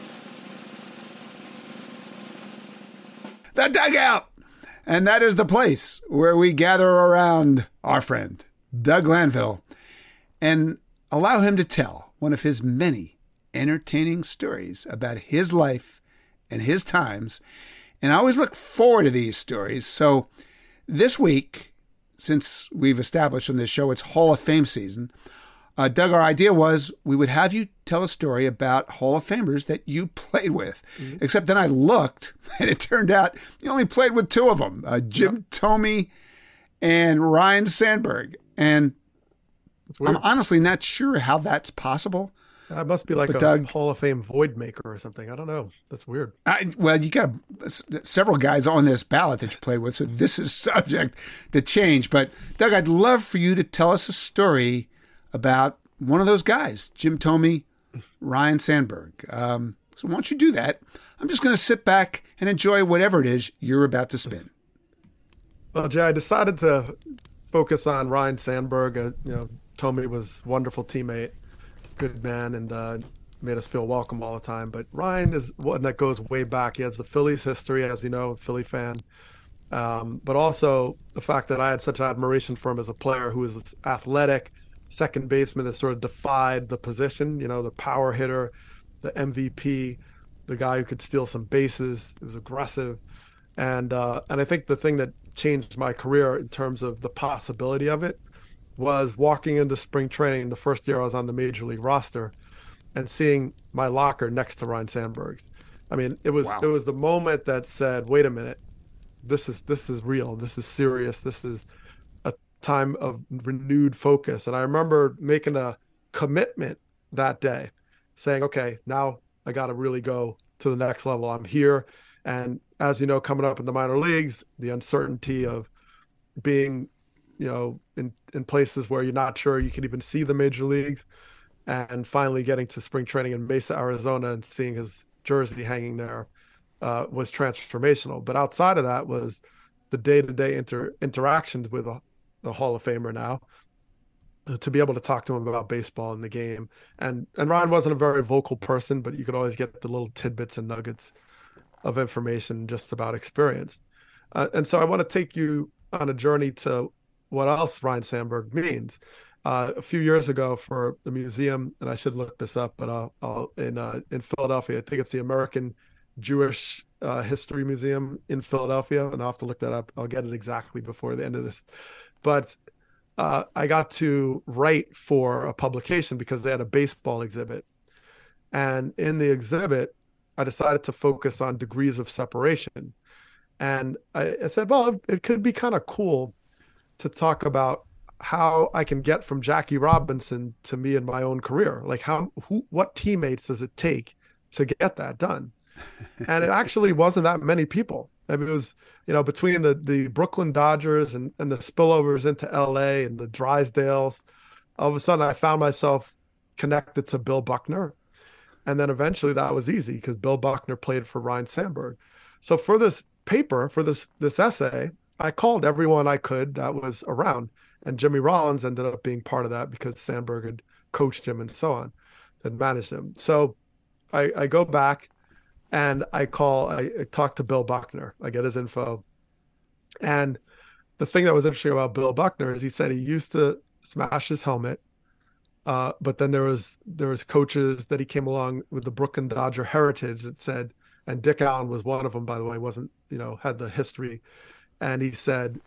The dugout. And that is the place where we gather around our friend, Doug Glanville, and allow him to tell one of his many entertaining stories about his life and his times. And I always look forward to these stories. So this week, since we've established on this show it's Hall of Fame season, uh, Doug, our idea was we would have you tell a story about Hall of Famers that you played with. Mm-hmm. Except then I looked, and it turned out you only played with two of them, uh, Jim yep. Thome and Ryne Sandberg. And I'm honestly not sure how that's possible. That must be like but a Doug, Hall of Fame void maker or something. I don't know. That's weird. I, well, you got several guys on this ballot that you play with, so this is subject to change. But Doug, I'd love for you to tell us a story about one of those guys, Jim Thome, Ryne Sandberg. Um, so why don't you do that? I'm just going to sit back and enjoy whatever it is you're about to spin. Well, Jay, I decided to focus on Ryne Sandberg. Uh, you know, Thome was a wonderful teammate, good man, and uh, made us feel welcome all the time. But Ryne is one that goes way back. He has the Phillies history, as you know, a Philly fan. Um, but also the fact that I had such admiration for him as a player who was athletic, second baseman that sort of defied the position, you know, the power hitter, the M V P, the guy who could steal some bases, he was aggressive. And uh, and I think the thing that changed my career in terms of the possibility of it was walking into spring training the first year I was on the major league roster and seeing my locker next to Ryne Sandberg's. I mean, it was wow. it was the moment that said, wait a minute, this is this is real, this is serious, this is a time of renewed focus. And I remember making a commitment that day saying, okay, now I got to really go to the next level. I'm here. And as you know, coming up in the minor leagues, the uncertainty of being, you know, in, in places where you're not sure you can even see the major leagues, and finally getting to spring training in Mesa, Arizona, and seeing his jersey hanging there uh, was transformational. But outside of that was the day-to-day inter- interactions with a, a Hall of Famer now, to be able to talk to him about baseball and the game. And and Ryan wasn't a very vocal person, but you could always get the little tidbits and nuggets of information just about experience. Uh, and so I want to take you on a journey to what else Ryne Sandberg means. Uh, a few years ago for the museum, and I should look this up, but I'll, I'll in uh, in Philadelphia, I think it's the American Jewish uh, History Museum in Philadelphia, and I'll have to look that up. I'll get it exactly before the end of this. But uh, I got to write for a publication because they had a baseball exhibit. And in the exhibit, I decided to focus on degrees of separation. And I, I said, well, it could be kind of cool to talk about how I can get from Jackie Robinson to me in my own career. Like how, who, what teammates does it take to get that done? And it actually wasn't that many people. I mean, it was, you know, between the, the Brooklyn Dodgers and, and the spillovers into L A and the Drysdales, all of a sudden I found myself connected to Bill Buckner. And then eventually that was easy because Bill Buckner played for Ryne Sandberg. So for this paper, for this, this essay, I called everyone I could that was around. And Jimmy Rollins ended up being part of that because Sandberg had coached him and so on, had managed him. So I, I go back and I call, I, I talk to Bill Buckner. I get his info. And the thing that was interesting about Bill Buckner is he said he used to smash his helmet. Uh, but then there was there was coaches that he came along with the Brooklyn Dodger heritage that said, and Dick Allen was one of them, by the way, wasn't, you know, had the history. And he said,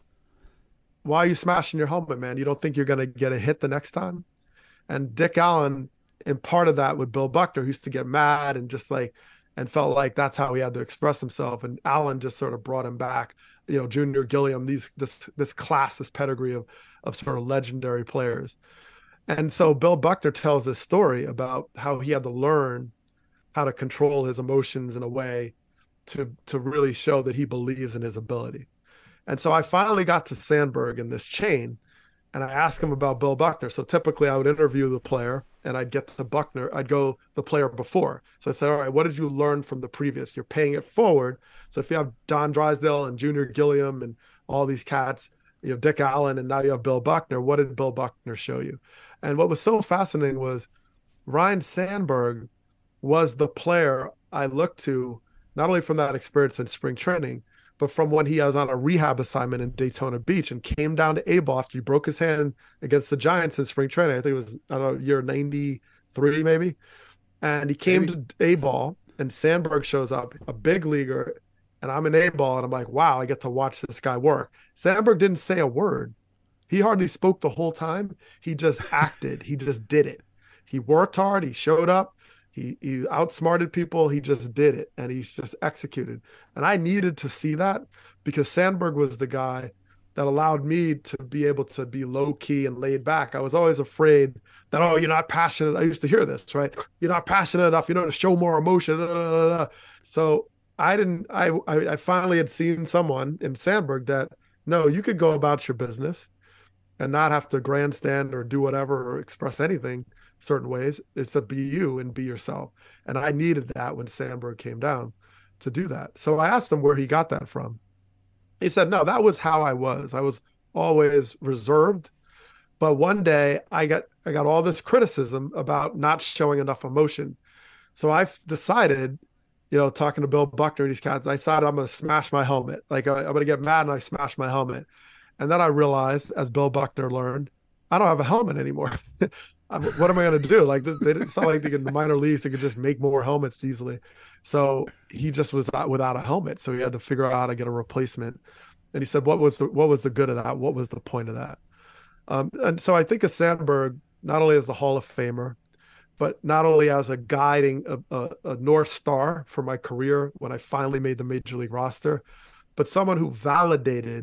why are you smashing your helmet, man? You don't think you're going to get a hit the next time? And Dick Allen imparted that with Bill Buckner, who used to get mad and just like, and felt like that's how he had to express himself. And Allen just sort of brought him back, you know, Junior Gilliam, these, this, this class, this pedigree of, of sort of legendary players. And so Bill Buckner tells this story about how he had to learn how to control his emotions in a way to, to really show that he believes in his ability. And so I finally got to Sandberg in this chain, and I asked him about Bill Buckner. So typically I would interview the player and I'd get to Buckner. I'd go the player before. So I said, all right, what did you learn from the previous? You're paying it forward. So if you have Don Drysdale and Junior Gilliam and all these cats, you have Dick Allen, and now you have Bill Buckner. What did Bill Buckner show you? And what was so fascinating was Ryne Sandberg was the player I looked to, not only from that experience in spring training, but from when he was on a rehab assignment in Daytona Beach and came down to A-ball after he broke his hand against the Giants in spring training. I think it was, I don't know, year ninety-three maybe. And he came maybe. to A-ball, and Sandberg shows up, a big leaguer, and I'm in A-ball, and I'm like, wow, I get to watch this guy work. Sandberg didn't say a word. He hardly spoke the whole time. He just acted. He just did it. He worked hard. He showed up. He he outsmarted people. He just did it, and he just executed. And I needed to see that because Sandberg was the guy that allowed me to be able to be low key and laid back. I was always afraid that, oh, you're not passionate. I used to hear this, right? You're not passionate enough. You know, to show more emotion. Blah, blah, blah, blah. So I didn't. I, I I finally had seen someone in Sandberg that no, you could go about your business and not have to grandstand or do whatever or express anything certain ways. It's to be you and be yourself. And I needed that when Sandberg came down to do that. So I asked him where he got that from. He said, no, that was how I was. I was always reserved. But one day I got I got all this criticism about not showing enough emotion. So I decided, you know, talking to Bill Buckner and these guys, I decided I'm going to smash my helmet. Like I'm going to get mad and I smash my helmet. And then I realized, as Bill Buckner learned, I don't have a helmet anymore. What am I going to do? Like, they, it's not like they in the minor leagues, they could just make more helmets easily. So he just was without a helmet. So he had to figure out how to get a replacement. And he said, what was the, what was the good of that? What was the point of that? Um, and so I think of Sandberg, not only as the Hall of Famer, but not only as a guiding, a, a, a North Star for my career when I finally made the Major League roster, but someone who validated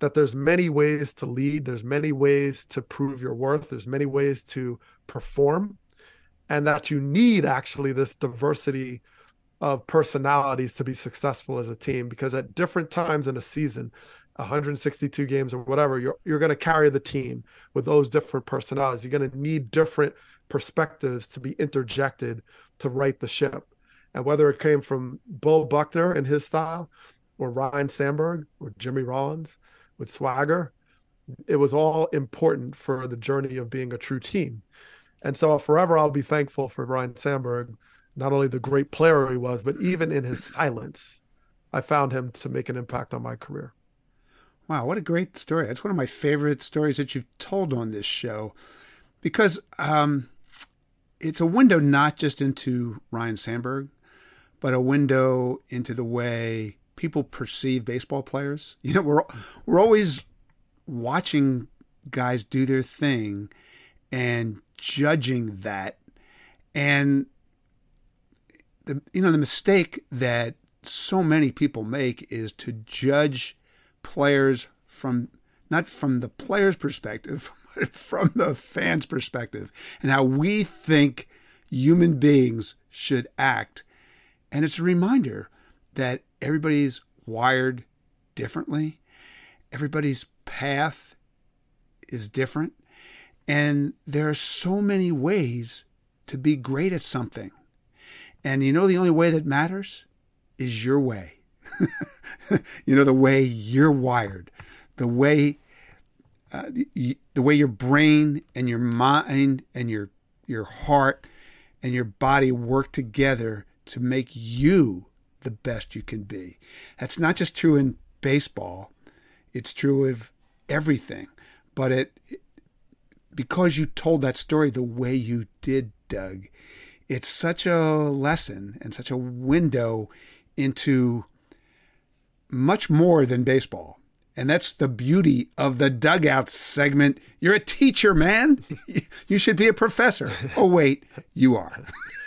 that there's many ways to lead. There's many ways to prove your worth. There's many ways to perform, and that you need actually this diversity of personalities to be successful as a team, because at different times in a season, one hundred sixty-two games or whatever, you're you're going to carry the team with those different personalities. You're going to need different perspectives to be interjected to right the ship. And whether it came from Bill Buckner and his style, or Ryne Sandberg, or Jimmy Rollins with swagger, it was all important for the journey of being a true team. And so forever I'll be thankful for Ryne Sandberg, not only the great player he was, but even in his silence, I found him to make an impact on my career. Wow, what a great story. That's one of my favorite stories that you've told on this show, because um, it's a window not just into Ryne Sandberg, but a window into the way people perceive baseball players. You know, we're we're always watching guys do their thing and judging that. And the you know the mistake that so many people make is to judge players from not from the player's perspective, but from the fan's perspective, and how we think human beings should act. And it's a reminder that everybody's wired differently. Everybody's path is different. And there are so many ways to be great at something. And you know, the only way that matters is your way. You know, the way you're wired, the way, uh, the, the way your brain and your mind and your, your heart and your body work together to make you the best you can be. That's not just true in baseball. It's true of everything. But it, it because you told that story the way you did, Doug, it's such a lesson and such a window into much more than baseball. And that's the beauty of the Dugout segment. You're a teacher, man. You should be a professor. Oh, wait, you are.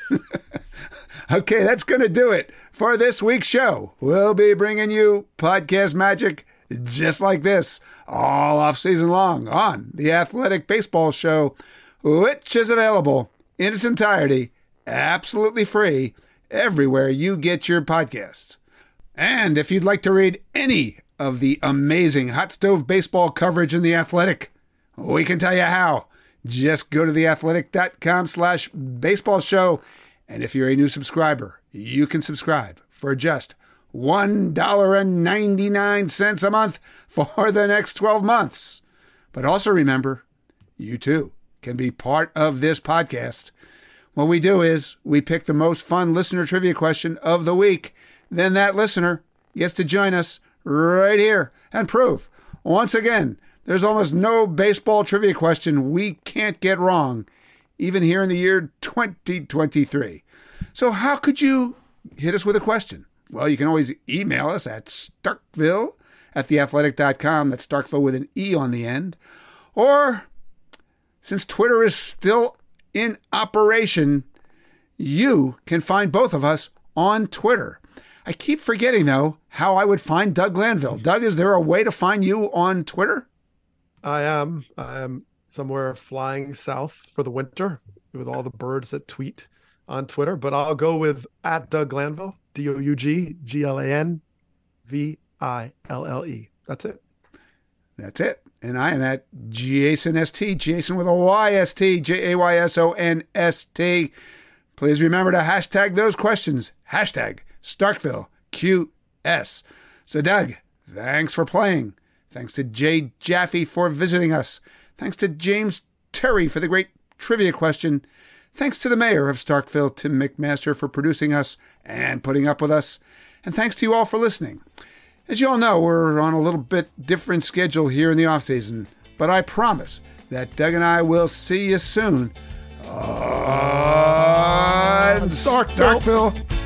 Okay, that's going to do it for this week's show. We'll be bringing you podcast magic just like this all off season long on the Athletic Baseball Show, which is available in its entirety, absolutely free, everywhere you get your podcasts. And if you'd like to read any of the amazing Hot Stove Baseball coverage in The Athletic, we can tell you how. Just go to theathletic.com slash baseball show. And if you're a new subscriber, you can subscribe for just one dollar and ninety-nine cents a month for the next twelve months. But also remember, you too can be part of this podcast. What we do is we pick the most fun listener trivia question of the week. Then that listener gets to join us right here and prove, once again, there's almost no baseball trivia question we can't get wrong, even here in the year twenty twenty-three. So how could you hit us with a question? Well, you can always email us at starkville at theathletic dot com. That's Starkville with an E on the end. Or, since Twitter is still in operation, you can find both of us on Twitter. I keep forgetting, though, how I would find Doug Glanville. Doug, is there a way to find you on Twitter? I am. I am somewhere flying south for the winter with all the birds that tweet on Twitter. But I'll go with at Doug Glanville, D O U G G L A N V I L L E. That's it. That's it. And I am at Jason S T, Jason with a Y S T, J A Y S O N S T. Please remember to hashtag those questions. Hashtag Starkville Q S. So, Doug, thanks for playing. Thanks to Jay Jaffe for visiting us. Thanks to James Terry for the great trivia question. Thanks to the mayor of Starkville, Tim McMaster, for producing us and putting up with us. And thanks to you all for listening. As you all know, we're on a little bit different schedule here in the offseason, but I promise that Doug and I will see you soon on Starkville. Starkville.